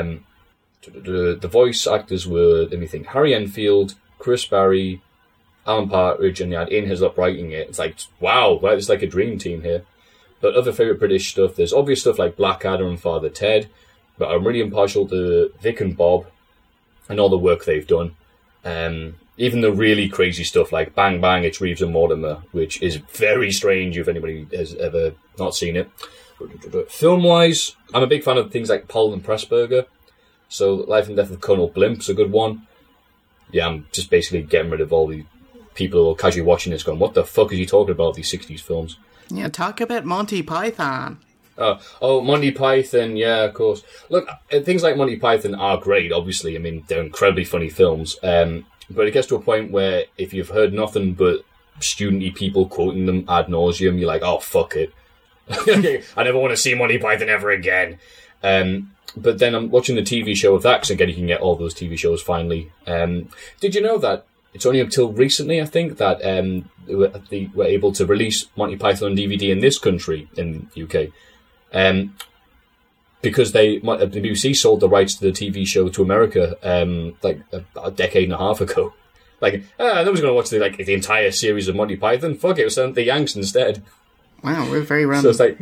the voice actors were, let me think, Harry Enfield, Chris Barry, Alan Partridge, and they had Ian Hislop writing it. It's like, wow, it's like a dream team here. But other favourite British stuff, there's obvious stuff like Blackadder and Father Ted, but I'm really impartial to Vic and Bob and all the work they've done. Even the really crazy stuff like Bang Bang, It's Reeves and Mortimer, which is very strange if anybody has ever not seen it. Film-wise, I'm a big fan of things like Paul and Pressburger. So Life and Death of Colonel Blimp's a good one. Yeah, I'm just basically getting rid of all the people who are casually watching this going, what the fuck is he talking about, these 60s films? Yeah, talk about Monty Python. Oh, Monty Python, yeah, of course. Look, things like Monty Python are great, obviously. I mean, they're incredibly funny films. But it gets to a point where if you've heard nothing but student-y people quoting them ad nauseum, you're like, oh, fuck it. I never want to see Monty Python ever again. But then I'm watching the TV show of that, because again, you can get all those TV shows finally. Did you know that it's only until recently, I think, that they were able to release Monty Python on DVD in this country, in the UK? Because the BBC sold the rights to the TV show to America like a decade and a half ago. Like, no one's going to watch the entire series of Monty Python. Fuck it, we'll send the Yanks instead. Wow, we're very random. So it's like,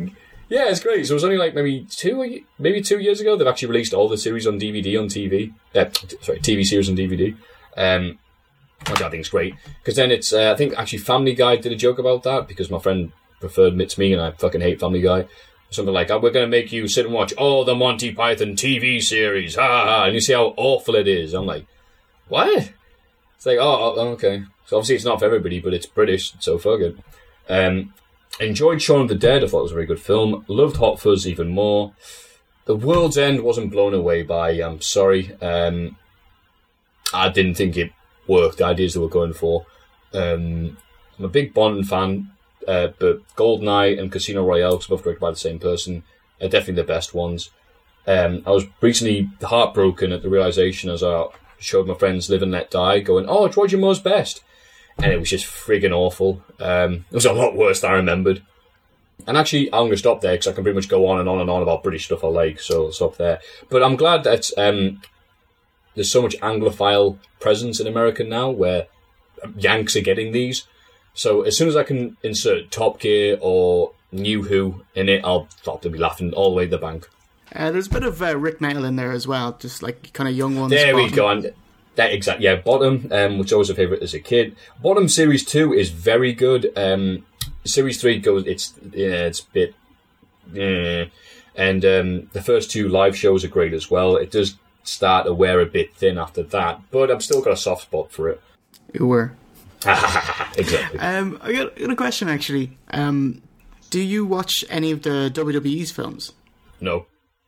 Yeah, it's great. So it was only like maybe 2 years ago they've actually released all the series on DVD on TV. TV series on DVD. Which I think is great. Because then it's, I think actually Family Guy did a joke about that because my friend preferred it to me and I fucking hate Family Guy. Something like, we're going to make you sit and watch all the Monty Python TV series. Ha ha ha. And you see how awful it is. I'm like, what? It's like, oh, okay. So obviously it's not for everybody, but it's British, so fuck it. Enjoyed Shaun of the Dead. I thought it was a very good film. Loved Hot Fuzz even more. The World's End wasn't blown away by. I'm sorry. I didn't think it worked. The ideas they were going for. I'm a big Bond fan, but GoldenEye and Casino Royale, both directed by the same person, are definitely the best ones. I was recently heartbroken at the realization as I showed my friends Live and Let Die, going, "Oh, it's Roger Moore's best." And it was just friggin' awful. It was a lot worse than I remembered. And actually, I'm going to stop there because I can pretty much go on and on and on about British stuff I like, so I'll stop there. But I'm glad that there's so much Anglophile presence in America now where Yanks are getting these. So as soon as I can insert Top Gear or New Who in it, I'll be laughing all the way to the bank. There's a bit of Rick Mayall in there as well, just like kind of young ones. There we go. And that exact, yeah, Bottom, which I was a favourite as a kid. Bottom Series 2 is very good. Series 3 goes, it's a bit, and the first 2 live shows are great as well. It does start to wear a bit thin after that, but I've still got a soft spot for it. You were. Exactly. I got a question actually. Do you watch any of the WWE's films? No.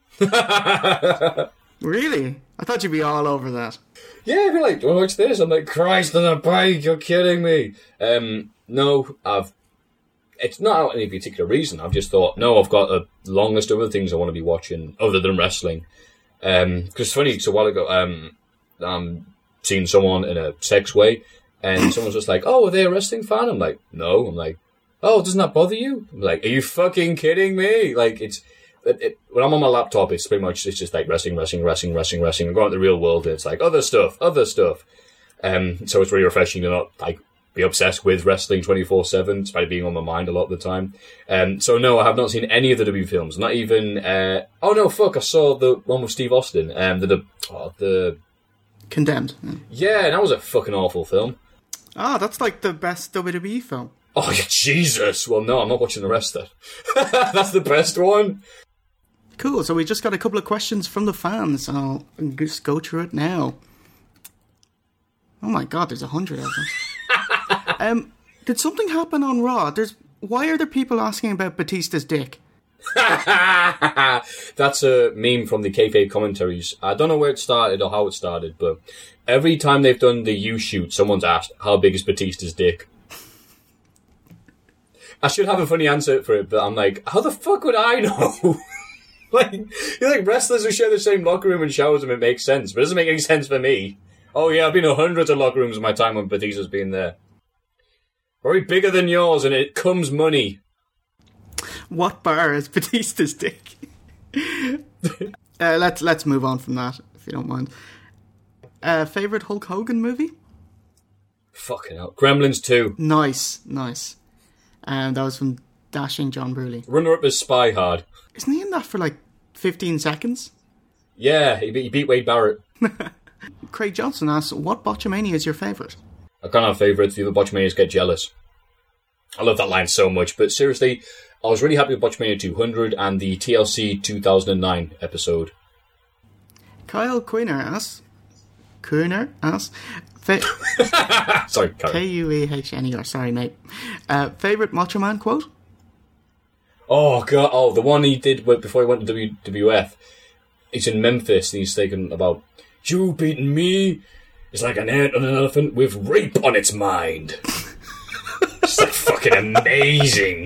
Really? I thought you'd be all over that. Yeah, I'd be like, do you want to watch this? I'm like, Christ on a bike, you're kidding me. No, it's not out any particular reason. I've just thought, no, I've got a long list of other things I want to be watching other than wrestling. Because it's funny, so a while ago, I'm seeing someone in a sex way, and someone's just like, oh, are they a wrestling fan? I'm like, no. I'm like, oh, doesn't that bother you? I'm like, are you fucking kidding me? Like, when I'm on my laptop, it's just like wrestling. I go out in the real world, and it's like other stuff. So it's really refreshing to not like be obsessed with wrestling 24/7, despite being on my mind a lot of the time. So no, I have not seen any of the W films. Not even. I saw the one with Steve Austin. The Condemned. Yeah, that was a fucking awful film. That's like the best WWE film. Oh, Jesus. Well, no, I'm not watching the rest of that. That's the best one. Cool, so we just got a couple of questions from the fans. I'll just go through it now. Oh my god, there's 100 of them. Did something happen on Raw? Why are there people asking about Batista's dick? That's a meme from the kayfabe commentaries. I don't know where it started or how it started, but every time they've done the U-shoot, someone's asked, how big is Batista's dick? I should have a funny answer for it, but I'm like, how the fuck would I know? Like wrestlers who share the same locker room and showers them, it makes sense, but it doesn't make any sense for me. Oh yeah, I've been in hundreds of locker rooms in my time when Batista's been there. Very bigger than yours, and it comes money. What bar is Batista's dick? Let's move on from that, if you don't mind. Favourite Hulk Hogan movie? Fucking hell. Gremlins 2. Nice. That was from Dashing John Bruley. Runner-up is Spy Hard. Isn't he in that for like 15 seconds? Yeah, he beat Wade Barrett. Craig Johnson asks, what Botchamania is your favourite? I can't have favourites. The other Botchamanias get jealous. I love that line so much, but seriously, I was really happy with Botchamania 200 and the TLC 2009 episode. Kyle Queener asks... Sorry, Kyle. Kuehner, sorry mate. Favourite Macho Man quote? Oh god, the one he did before he went to WWF. He's in Memphis and he's thinking about, you beating me is like an ant on an elephant with rape on its mind. It's like fucking amazing.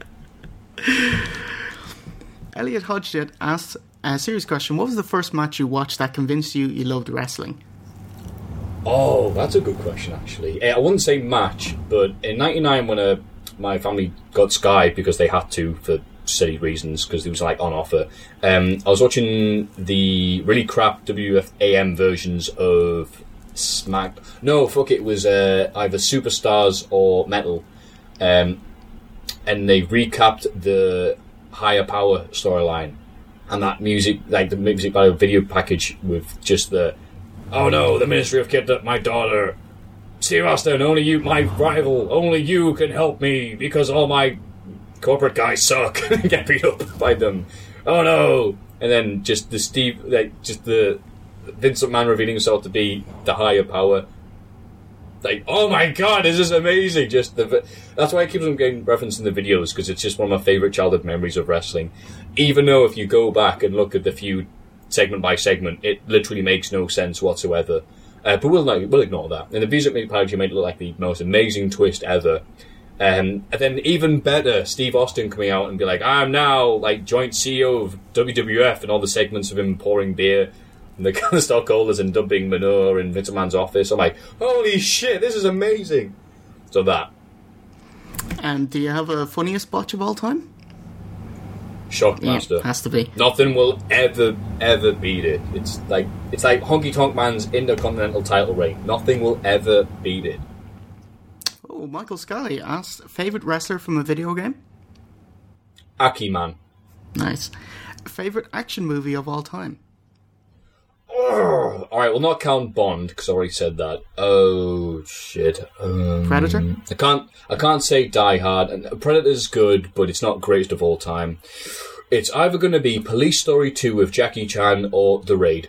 Elliot Hodgett asks a serious question. What was the first match you watched that convinced you loved wrestling? Oh, that's a good question, actually. I wouldn't say match, but in 99 when my family got Sky because they had to for silly reasons, because it was like on offer, I was watching the really crap WF AM versions of Smack... No, fuck it was either Superstars or Metal. And they recapped the higher power storyline. And that music, like the music video package with just the, oh no, the Ministry have kidnapped my daughter. Steve Austin, only you, my rival, only you can help me because all my corporate guys suck. Get beat up by them. Oh no. And then just the Vince McMahon revealing himself to be the higher power. Like, oh my god, this is amazing. That's why I keep on getting referenced in the videos, because it's just one of my favourite childhood memories of wrestling. Even though if you go back and look at the feud segment by segment, it literally makes no sense whatsoever. But we'll ignore that. And the music package made it look like the most amazing twist ever. And then even better, Steve Austin coming out and be like, I'm now like joint CEO of WWF, and all the segments of him pouring beer and the kind of stockholders and dubbing manure in Vince McMahon's office. I'm like, holy shit, this is amazing. So that. And do you have a funniest botch of all time? Shockmaster. Yeah, has to be. Nothing will ever beat it. It's like Honky Tonk Man's Intercontinental title reign. Nothing will ever beat it. Oh, Michael Scully asked, favourite wrestler from a video game? Aki-Man. Nice. Favourite action movie of all time? Alright, we'll not count Bond, because I already said that. Oh, shit. Predator? I can't say Die Hard, and Predator's good, but it's not greatest of all time. It's either going to be Police Story 2 with Jackie Chan or The Raid.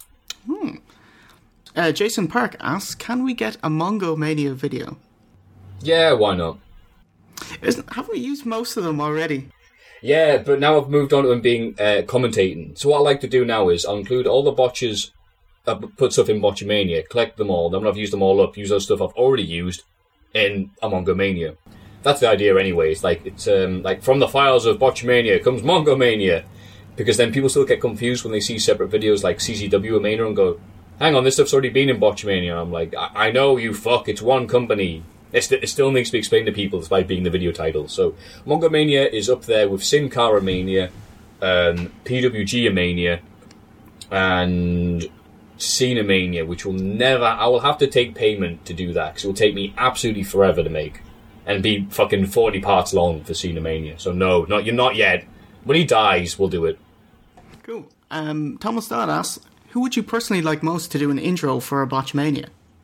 Jason Park asks, can we get a Mongo Mania video? Yeah, why not? Haven't we used most of them already? Yeah, but now I've moved on to them being commentating. So what I like to do now is I'll include all the botches, put stuff in Botchamania, collect them all, then when I've used them all up, use those stuff I've already used in a Mongomania. That's the idea anyway. It's like from the files of Botchamania comes Mongomania. Because then people still get confused when they see separate videos like CCW and Mania and go, hang on, this stuff's already been in Botchamania. I'm like, I know, you fuck, it's one company. It still needs to be explained to people despite being the video title. So, Mongomania is up there with Sin Cara Mania, PWG Mania, and Cena Mania, which I will have to take payment to do that, because it will take me absolutely forever to make, and be fucking 40 parts long for Cena Mania. So no, you're not yet. When he dies, we'll do it. Cool. Thomas Dodd asks, who would you personally like most to do an intro for a Botchamania?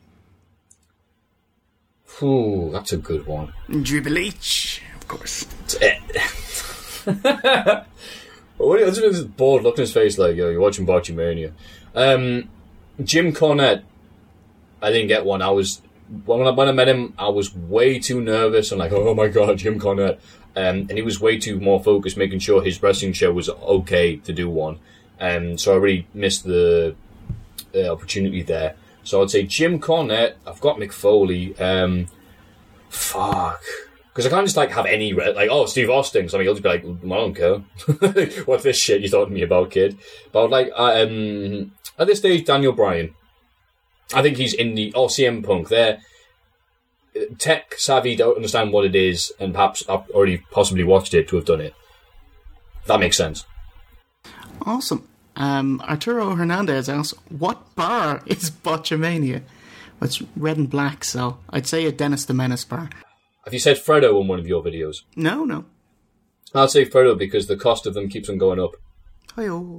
Ooh, that's a good one. Triple H, of course. What's this bored look in his face like, yo, you're watching Botchamania. Jim Cornette, I didn't get one. When I met him, I was way too nervous. I'm like, oh my god, Jim Cornette. And he was way too more focused, making sure his wrestling show was okay to do one. So I really missed the opportunity there. So I'd say Jim Cornette. I've got Mick Foley. Fuck. Because I can't just have any Steve Austin. So he'll just be like, I don't care. What's this shit you talking to me about, kid? But at this stage, Daniel Bryan. I think he's in the CM Punk. They're tech savvy, don't understand what it is, and perhaps I've already possibly watched it to have done it. That makes sense. Awesome. Arturo Hernandez asks, what bar is Botchamania? Well, it's red and black, so I'd say a Dennis the Menace bar. Have you said Fredo in one of your videos? No. I'll say Fredo because the cost of them keeps on going up. Hi-oh.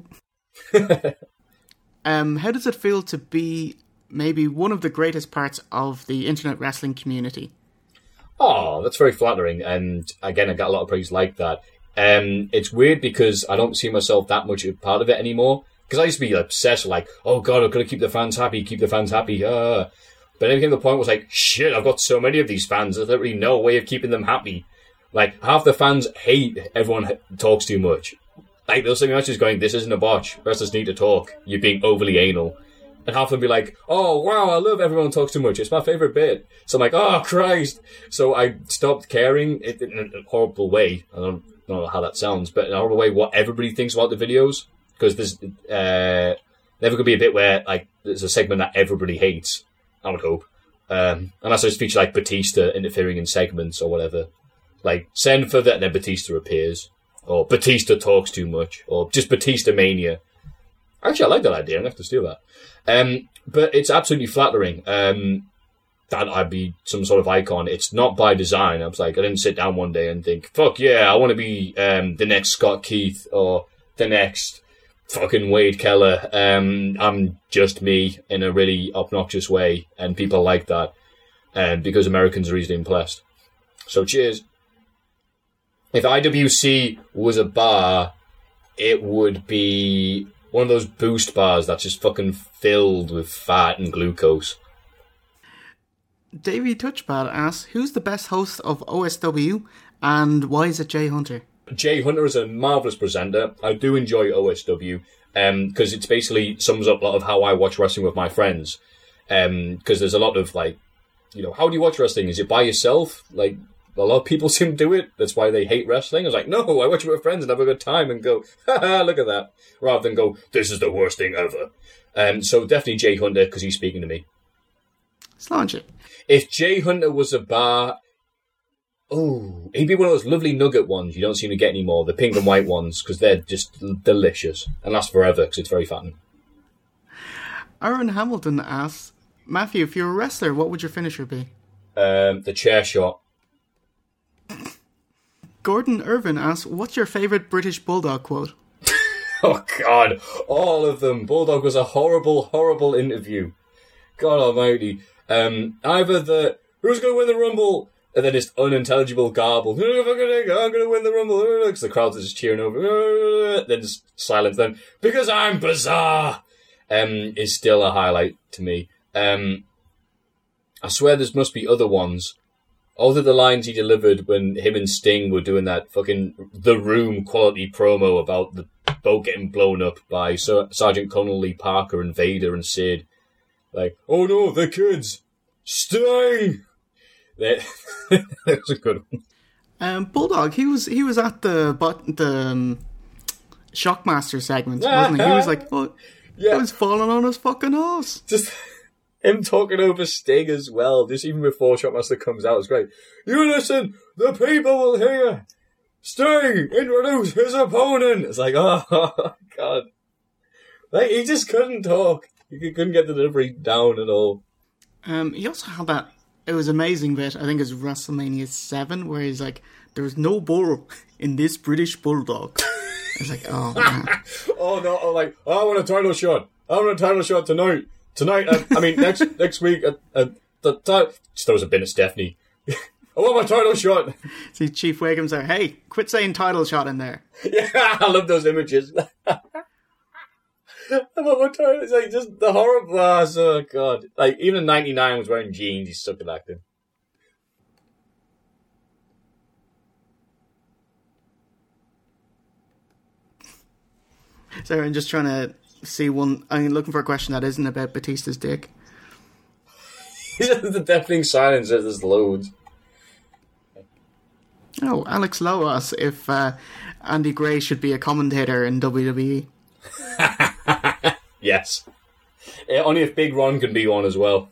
How does it feel to be maybe one of the greatest parts of the internet wrestling community? Oh, that's very flattering. And again, I got a lot of praise like that. It's weird because I don't see myself that much a part of it anymore. Because I used to be obsessed with oh god, I've got to keep the fans happy. But then it came to the point where I was shit, I've got so many of these fans, there's literally no way of keeping them happy. Half the fans hate everyone talks too much. They'll send me messages going, this isn't a botch, wrestlers need to talk, you're being overly anal. And half of them be like, oh wow, I love everyone talks too much, it's my favourite bit. So I'm like, oh Christ. So I stopped caring in a horrible way. I don't know how that sounds, but in a horrible way, what everybody thinks about the videos. Because there's never going to be a bit where there's a segment that everybody hates, I would hope. Unless there's features like Batista interfering in segments or whatever. Send for that, and then Batista appears. Or Batista talks too much. Or just Batista Mania. Actually, I like that idea. I'm going to have to steal that. But it's absolutely flattering. that I'd be some sort of icon. It's not by design. I didn't sit down one day and think, fuck yeah, I want to be the next Scott Keith or the next fucking Wade Keller. I'm just me in a really obnoxious way, and people like that, because Americans are easily impressed. So cheers. If IWC was a bar, it would be one of those Boost bars that's just fucking filled with fat and glucose. Davey Touchpad asks, who's the best host of OSW and why is it Jay Hunter? Jay Hunter is a marvellous presenter. I do enjoy OSW because it basically sums up a lot of how I watch wrestling with my friends. Because there's a lot of how do you watch wrestling? Is it by yourself? Like, a lot of people seem to do it. That's why they hate wrestling. I was like, no, I watch it with friends and have a good time and go, haha, look at that. Rather than go, this is the worst thing ever. So definitely Jay Hunter because he's speaking to me. Let's launch it. If Jay Hunter was a bar, he'd be one of those lovely nugget ones you don't seem to get anymore, the pink and white ones, because they're just delicious and last forever because it's very fattening. Aaron Hamilton asks, Matthew, if you're a wrestler, what would your finisher be? The chair shot. Gordon Irvin asks, what's your favourite British Bulldog quote? Oh, God. All of them. Bulldog was a horrible, horrible interview. God almighty. Either the, who's going to win the Rumble? And then it's unintelligible garble. I'm going to win the Rumble. Because the crowds are just cheering over. Then just silence. Then, because I'm bizarre, is still a highlight to me. I swear there must be other ones. All of the lines he delivered when him and Sting were doing that fucking The Room quality promo about the boat getting blown up by Sergeant Colonel Lee Parker and Vader and Sid. Like, oh no, the kids! Sting! That was a good one. Bulldog, he was at the Shockmaster segment, wasn't he? He was like, oh, yeah. He was falling on his fucking ass. Just him talking over Sting as well, just even before Shockmaster comes out, it's great. You listen, the people will hear. Sting, introduce his opponent. It's like, oh, God. Like, he just couldn't talk. He couldn't get the delivery down at all. He also had that, it was amazing bit, I think it's WrestleMania 7, where he's like, there's no bull in this British Bulldog. It's like, oh, man. Oh, no, I'm like, I want a title shot. I want a title shot tonight. Next week, just throws a bin at Stephanie. I want my title shot. See Chief Wakem's there, hey, quit saying title shot in there. Yeah, I love those images. I want my title, it's like just the horrible ass, oh God. Like, even in 99 was wearing jeans, he sucked at acting. So I'm just trying to see one. I'm looking for a question that isn't about Batista's dick. The deafening silence. There's loads. Oh, Alex Lowe asks if Andy Gray should be a commentator in WWE. Yes. Only if Big Ron can be one as well.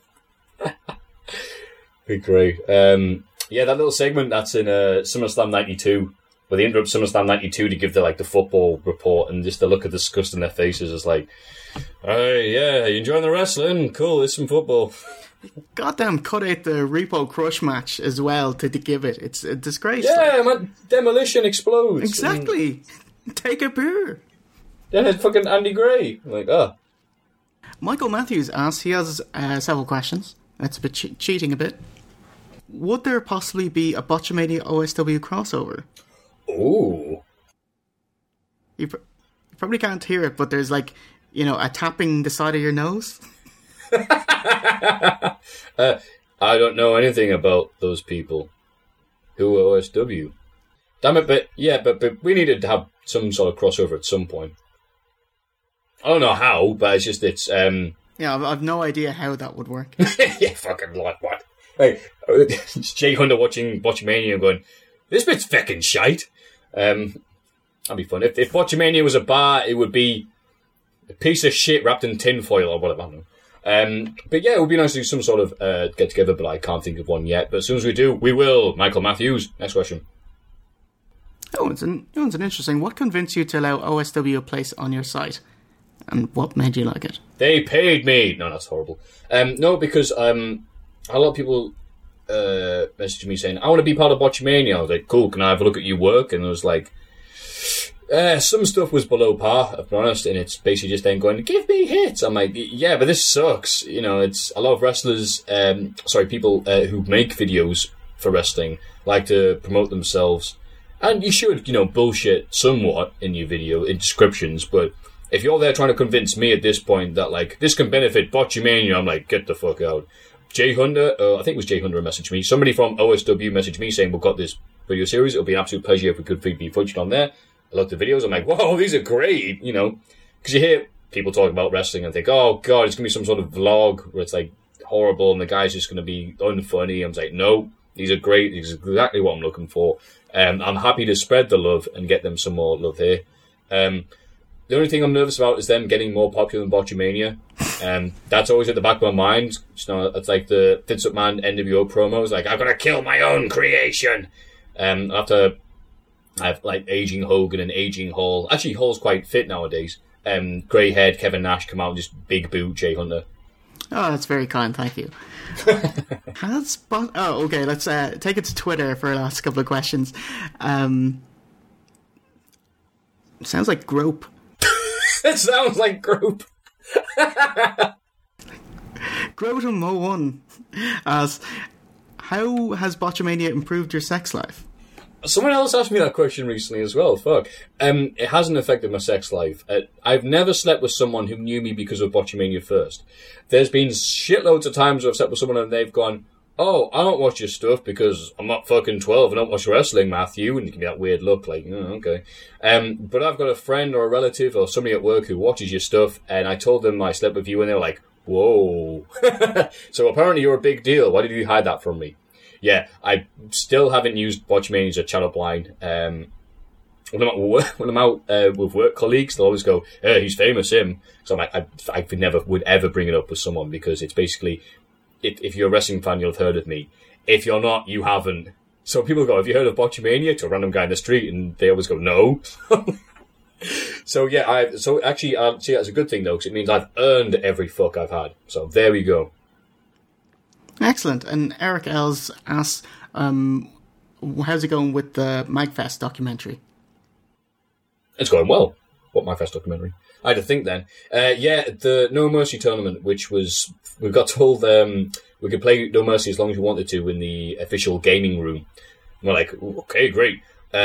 Big Gray. Yeah, that little segment that's in SummerSlam 92. Where they interrupt SummerSlam 92 to give the football report, and just the look of disgust in their faces is like, hey, yeah, you enjoying the wrestling? Cool, it's some football. Goddamn, cut out the Repo Crush match as well to give it. It's a disgrace. Yeah, man, Demolition explodes. Exactly. Take a beer. Then it's fucking Andy Gray. Like, oh. Michael Matthews asks, he has several questions. That's a bit cheating a bit. Would there possibly be a Botchamania OSW crossover? Ooh. You probably can't hear it, but there's a tapping the side of your nose. I don't know anything about those people. Who are OSW? Damn it, but we needed to have some sort of crossover at some point. I don't know how, but it's Yeah, I've no idea how that would work. Yeah, fucking like what? Hey, it's Jay Hunter watching Botchamania and going, this bit's fucking shite. That'd be fun. If Botchamania was a bar, it would be a piece of shit wrapped in tinfoil or whatever. I don't know. But yeah, it would be nice to do some sort of get together, but I can't think of one yet. But as soon as we do, we will. Michael Matthews. Next question. Oh, it's an interesting. What convinced you to allow OSW a place on your site, and what made you like it? They paid me. No, that's horrible. No, because a lot of people messaged me saying, I want to be part of Botchamania. I was like, cool, can I have a look at your work? And it was like, some stuff was below par, I'll be honest, and it's basically just then going, give me hits. I'm like, yeah, but this sucks. You know, it's a lot of wrestlers, people who make videos for wrestling like to promote themselves. And you should, bullshit somewhat in your video, in descriptions, but if you're there trying to convince me at this point that, like, this can benefit Botchamania, I'm like, get the fuck out. Jay Hunter, I think it was Jay Hunter who messaged me. Somebody from OSW messaged me saying, we've got this video series. It'll be an absolute pleasure if we could be featured on there. I looked at the videos. I'm like, whoa, these are great, Because you hear people talk about wrestling and think, oh, God, it's going to be some sort of vlog where it's, like, horrible and the guy's just going to be unfunny. I'm like, no, these are great. These are exactly what I'm looking for. I'm happy to spread the love and get them some more love here. The only thing I'm nervous about is them getting more popular than Botchamania. That's always at the back of my mind. It's like the Vince McMahon NWO promos. Like, I've got to kill my own creation. After I have like aging Hogan and aging Hall. Actually, Hall's quite fit nowadays. Grey-haired Kevin Nash come out and just big boot Jay Hunter. Oh, that's very kind. Thank you. Okay. Let's take it to Twitter for the last couple of questions. Sounds like grope. It sounds like group. Grotum01 asks, how has Botchamania improved your sex life? Someone else asked me that question recently as well. Fuck. It hasn't affected my sex life. I've never slept with someone who knew me because of Botchamania first. There's been shitloads of times where I've slept with someone and they've gone, oh, I don't watch your stuff because I'm not fucking 12 and I don't watch wrestling, Matthew. And you can be that weird look like, oh, okay. But I've got a friend or a relative or somebody at work who watches your stuff and I told them I slept with you and they were like, whoa. So apparently you're a big deal. Why did you hide that from me? Yeah, I still haven't used Botchamania as a chat-up line. When I'm out with work colleagues, they'll always go, hey, he's famous, him. So I'm like, I never would ever bring it up with someone because it's basically... If you're a wrestling fan, you'll have heard of me. If you're not, you haven't. So people go, have you heard of Botchamania? To a random guy in the street, and they always go, no. So yeah, I'll see that as a good thing though, because it means I've earned every fuck I've had. So there we go. Excellent. And Eric Els asks, how's it going with the MagFest documentary? It's going well. What MagFest documentary? I had to think then. The No Mercy tournament, which was... We got told we could play No Mercy as long as we wanted to in the official gaming room. And we're like, okay, great.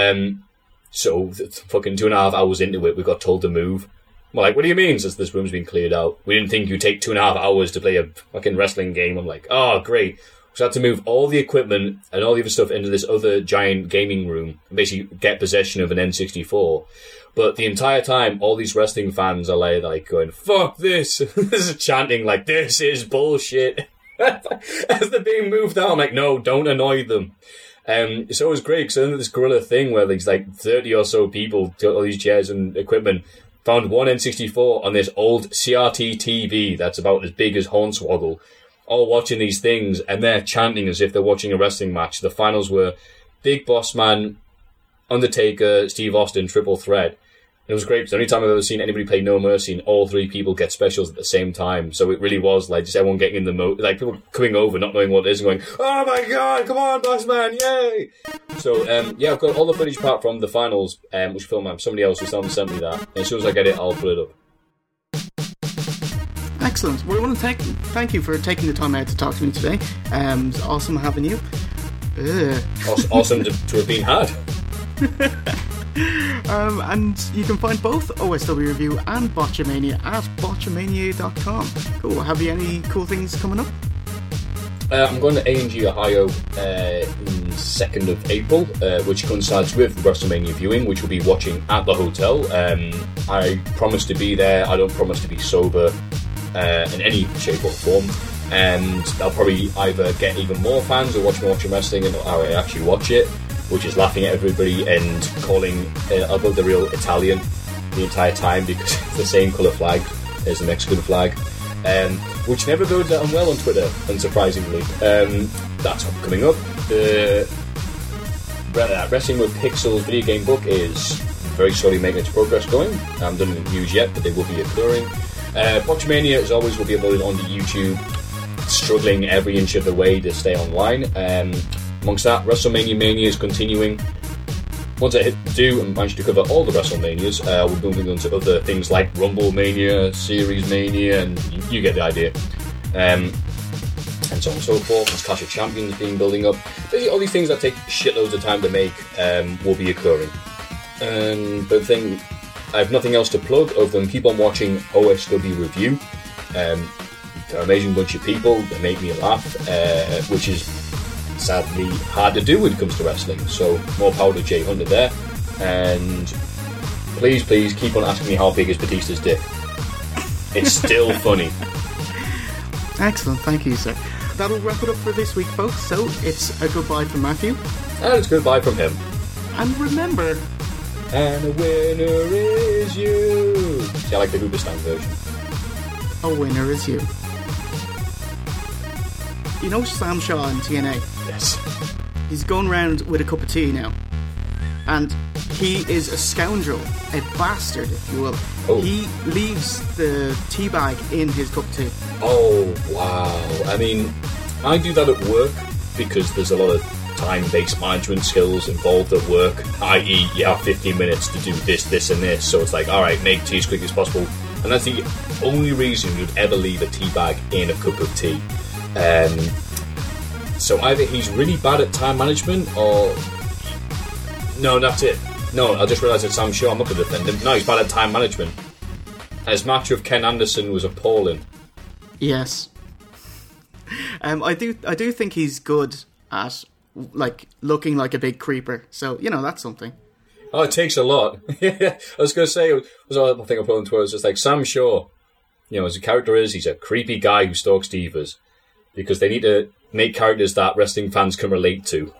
So fucking 2.5 hours into it, we got told to move. We're like, what do you mean? Since this room's been cleared out. We didn't think you'd take 2.5 hours to play a fucking wrestling game. I'm like, oh, great. So I had to move all the equipment and all the other stuff into this other giant gaming room and basically get possession of an N64. But the entire time, all these wrestling fans are like going, fuck this. This is chanting like, this is bullshit. As they're being moved out, I'm like, no, don't annoy them. So it was great, because I did this guerrilla thing where there's like 30 or so people, took all these chairs and equipment, found one N64 on this old CRT TV that's about as big as Hornswoggle, all watching these things, and they're chanting as if they're watching a wrestling match. The finals were Big Boss Man, Undertaker, Steve Austin, triple threat. It was great because the only time I've ever seen anybody play No Mercy and all three people get specials at the same time. So it really was like just everyone getting in the mode, like people coming over, not knowing what it is and going, oh my god, come on, Boss Man, yay! So, I've got all the footage apart from the finals, which filmed by somebody else who sent me that. And as soon as I get it, I'll put it up. Excellent. Well, I want to thank you for taking the time out to talk to me today. It's awesome having you. Awesome to have been had. And you can find both OSW Review and Botchamania at botchamania.com. Cool. Have you any cool things coming up? I'm going to A&G Ohio in 2nd of April, which coincides with WrestleMania viewing, which we'll be watching at the hotel. I promise to be there. I don't promise to be sober in any shape or form. And I'll probably either get even more fans who watch wrestling and I actually watch it, which is laughing at everybody and calling about the real Italian the entire time because it's the same colour flag as the Mexican flag, which never goes down well on Twitter, unsurprisingly. That's what's coming up. The Wrestling with Pixels video game book is very slowly making its progress going. I haven't done any news yet, but they will be occurring. Botchamania, as always, will be uploaded onto YouTube struggling every inch of the way to stay online. Amongst that, WrestleMania Mania is continuing. Once I do and manage to cover all the WrestleManias, we're moving on to other things like Rumble Mania, Series Mania, and you get the idea. And so on and so forth. There's Clash of Champions being building up. Basically, all these things that take shitloads of time to make will be occurring. But the thing, I have nothing else to plug other than keep on watching OSW Review. They're an amazing bunch of people. They make me laugh, which is sadly hard to do when it comes to wrestling. So more power to Jay Hunter there. And please keep on asking me how big is Batista's dick. It's still funny. Excellent, thank you, sir. That'll wrap it up for this week, folks. So it's a goodbye from Matthew. And it's goodbye from him. And remember... And the winner is you. See, I like the Hoobastank version. A winner is you. You know Sam Shaw in TNA? Yes. He's going around with a cup of tea now. And he is a scoundrel, a bastard, if you will. Oh. He leaves the tea bag in his cup of tea. Oh, wow. I mean, I do that at work because there's a lot of time-based management skills involved at work, i.e. you have 15 minutes to do this and this, so it's like, alright, make tea as quick as possible. And that's the only reason you'd ever leave a tea bag in a cup of tea. So either he's really bad at time management, or... No, that's it. No, I just realised it's Sam Shaw, I'm not going to defend him. No, he's bad at time management. His match with Ken Anderson was appalling. Yes. I do think he's good at like looking like a big creeper, so you know that's something. Oh, it takes a lot. I was going to say, was another thing I put on Twitter, was just like Sam Shaw, you know, as a character he's a creepy guy who stalks divas, because they need to make characters that wrestling fans can relate to.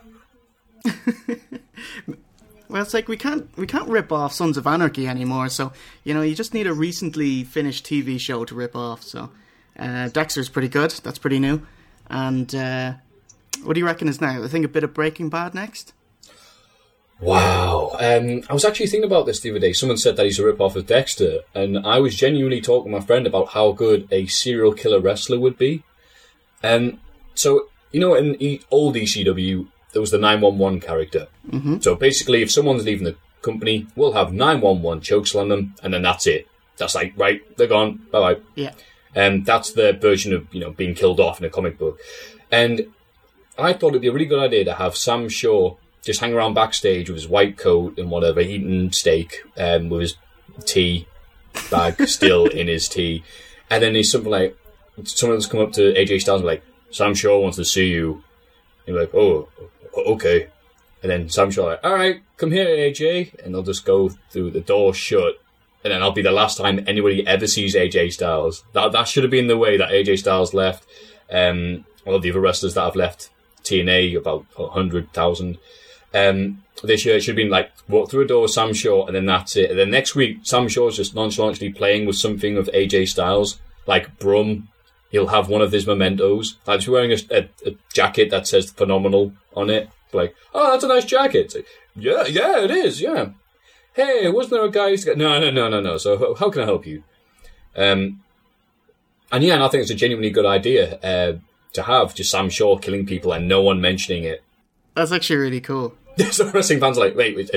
Well, it's like we can't rip off Sons of Anarchy anymore, so you know you just need a recently finished TV show to rip off. So Dexter's pretty good, that's pretty new, and what do you reckon is now? I think a bit of Breaking Bad next. Wow. I was actually thinking about this the other day. Someone said that he's a rip-off of Dexter, and I was genuinely talking to my friend about how good a serial killer wrestler would be. So, you know, in old ECW, there was the 911 character. Mm-hmm. So basically, if someone's leaving the company, we'll have 911 chokeslam them, and then that's it. That's like, right, they're gone, bye-bye. Yeah. That's the version of, you know, being killed off in a comic book. And I thought it'd be a really good idea to have Sam Shaw just hang around backstage with his white coat and whatever, eating steak, with his tea bag still in his tea. And then he's something like, someone's come up to AJ Styles and be like, Sam Shaw wants to see you. And you're like, oh, okay. And then Sam Shaw like, alright, come here, AJ. And they'll just go through the door shut. And then that'll be the last time anybody ever sees AJ Styles. That should have been the way that AJ Styles left. All of the other wrestlers that have left TNA, about 100,000. This year it should have been like, walk through a door with Sam Shaw, and then that's it. And then next week, Sam Shaw's just nonchalantly playing with something of AJ Styles, like Brum. He'll have one of his mementos. Like, he's wearing a jacket that says phenomenal on it. Like, oh, that's a nice jacket. It's like, yeah, it is, yeah. Hey, wasn't there a guy who used to go, no. So how can I help you? And yeah, and I think it's a genuinely good idea to have just Sam Shaw killing people and no one mentioning it. That's actually really cool. So wrestling fans are like, wait,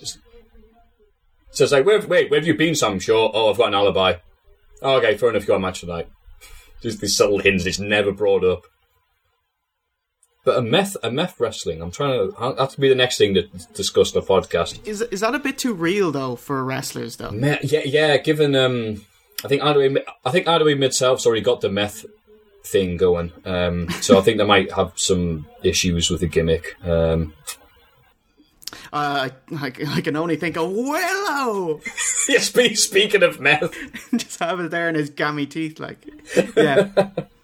so it's like, where have you been, Sam Shaw? Oh, I've got an alibi. Oh, okay, fair enough, you got a match tonight. Just these subtle hints that's never brought up. But a meth wrestling, that's to be the next thing to discuss on the podcast. Is that a bit too real though for wrestlers though? Yeah. Given I think RWA Mid-South's already got the meth thing going, so I think they might have some issues with the gimmick. I can only think of Willow. Yeah, speaking of meth, just have it there in his gammy teeth, like, yeah.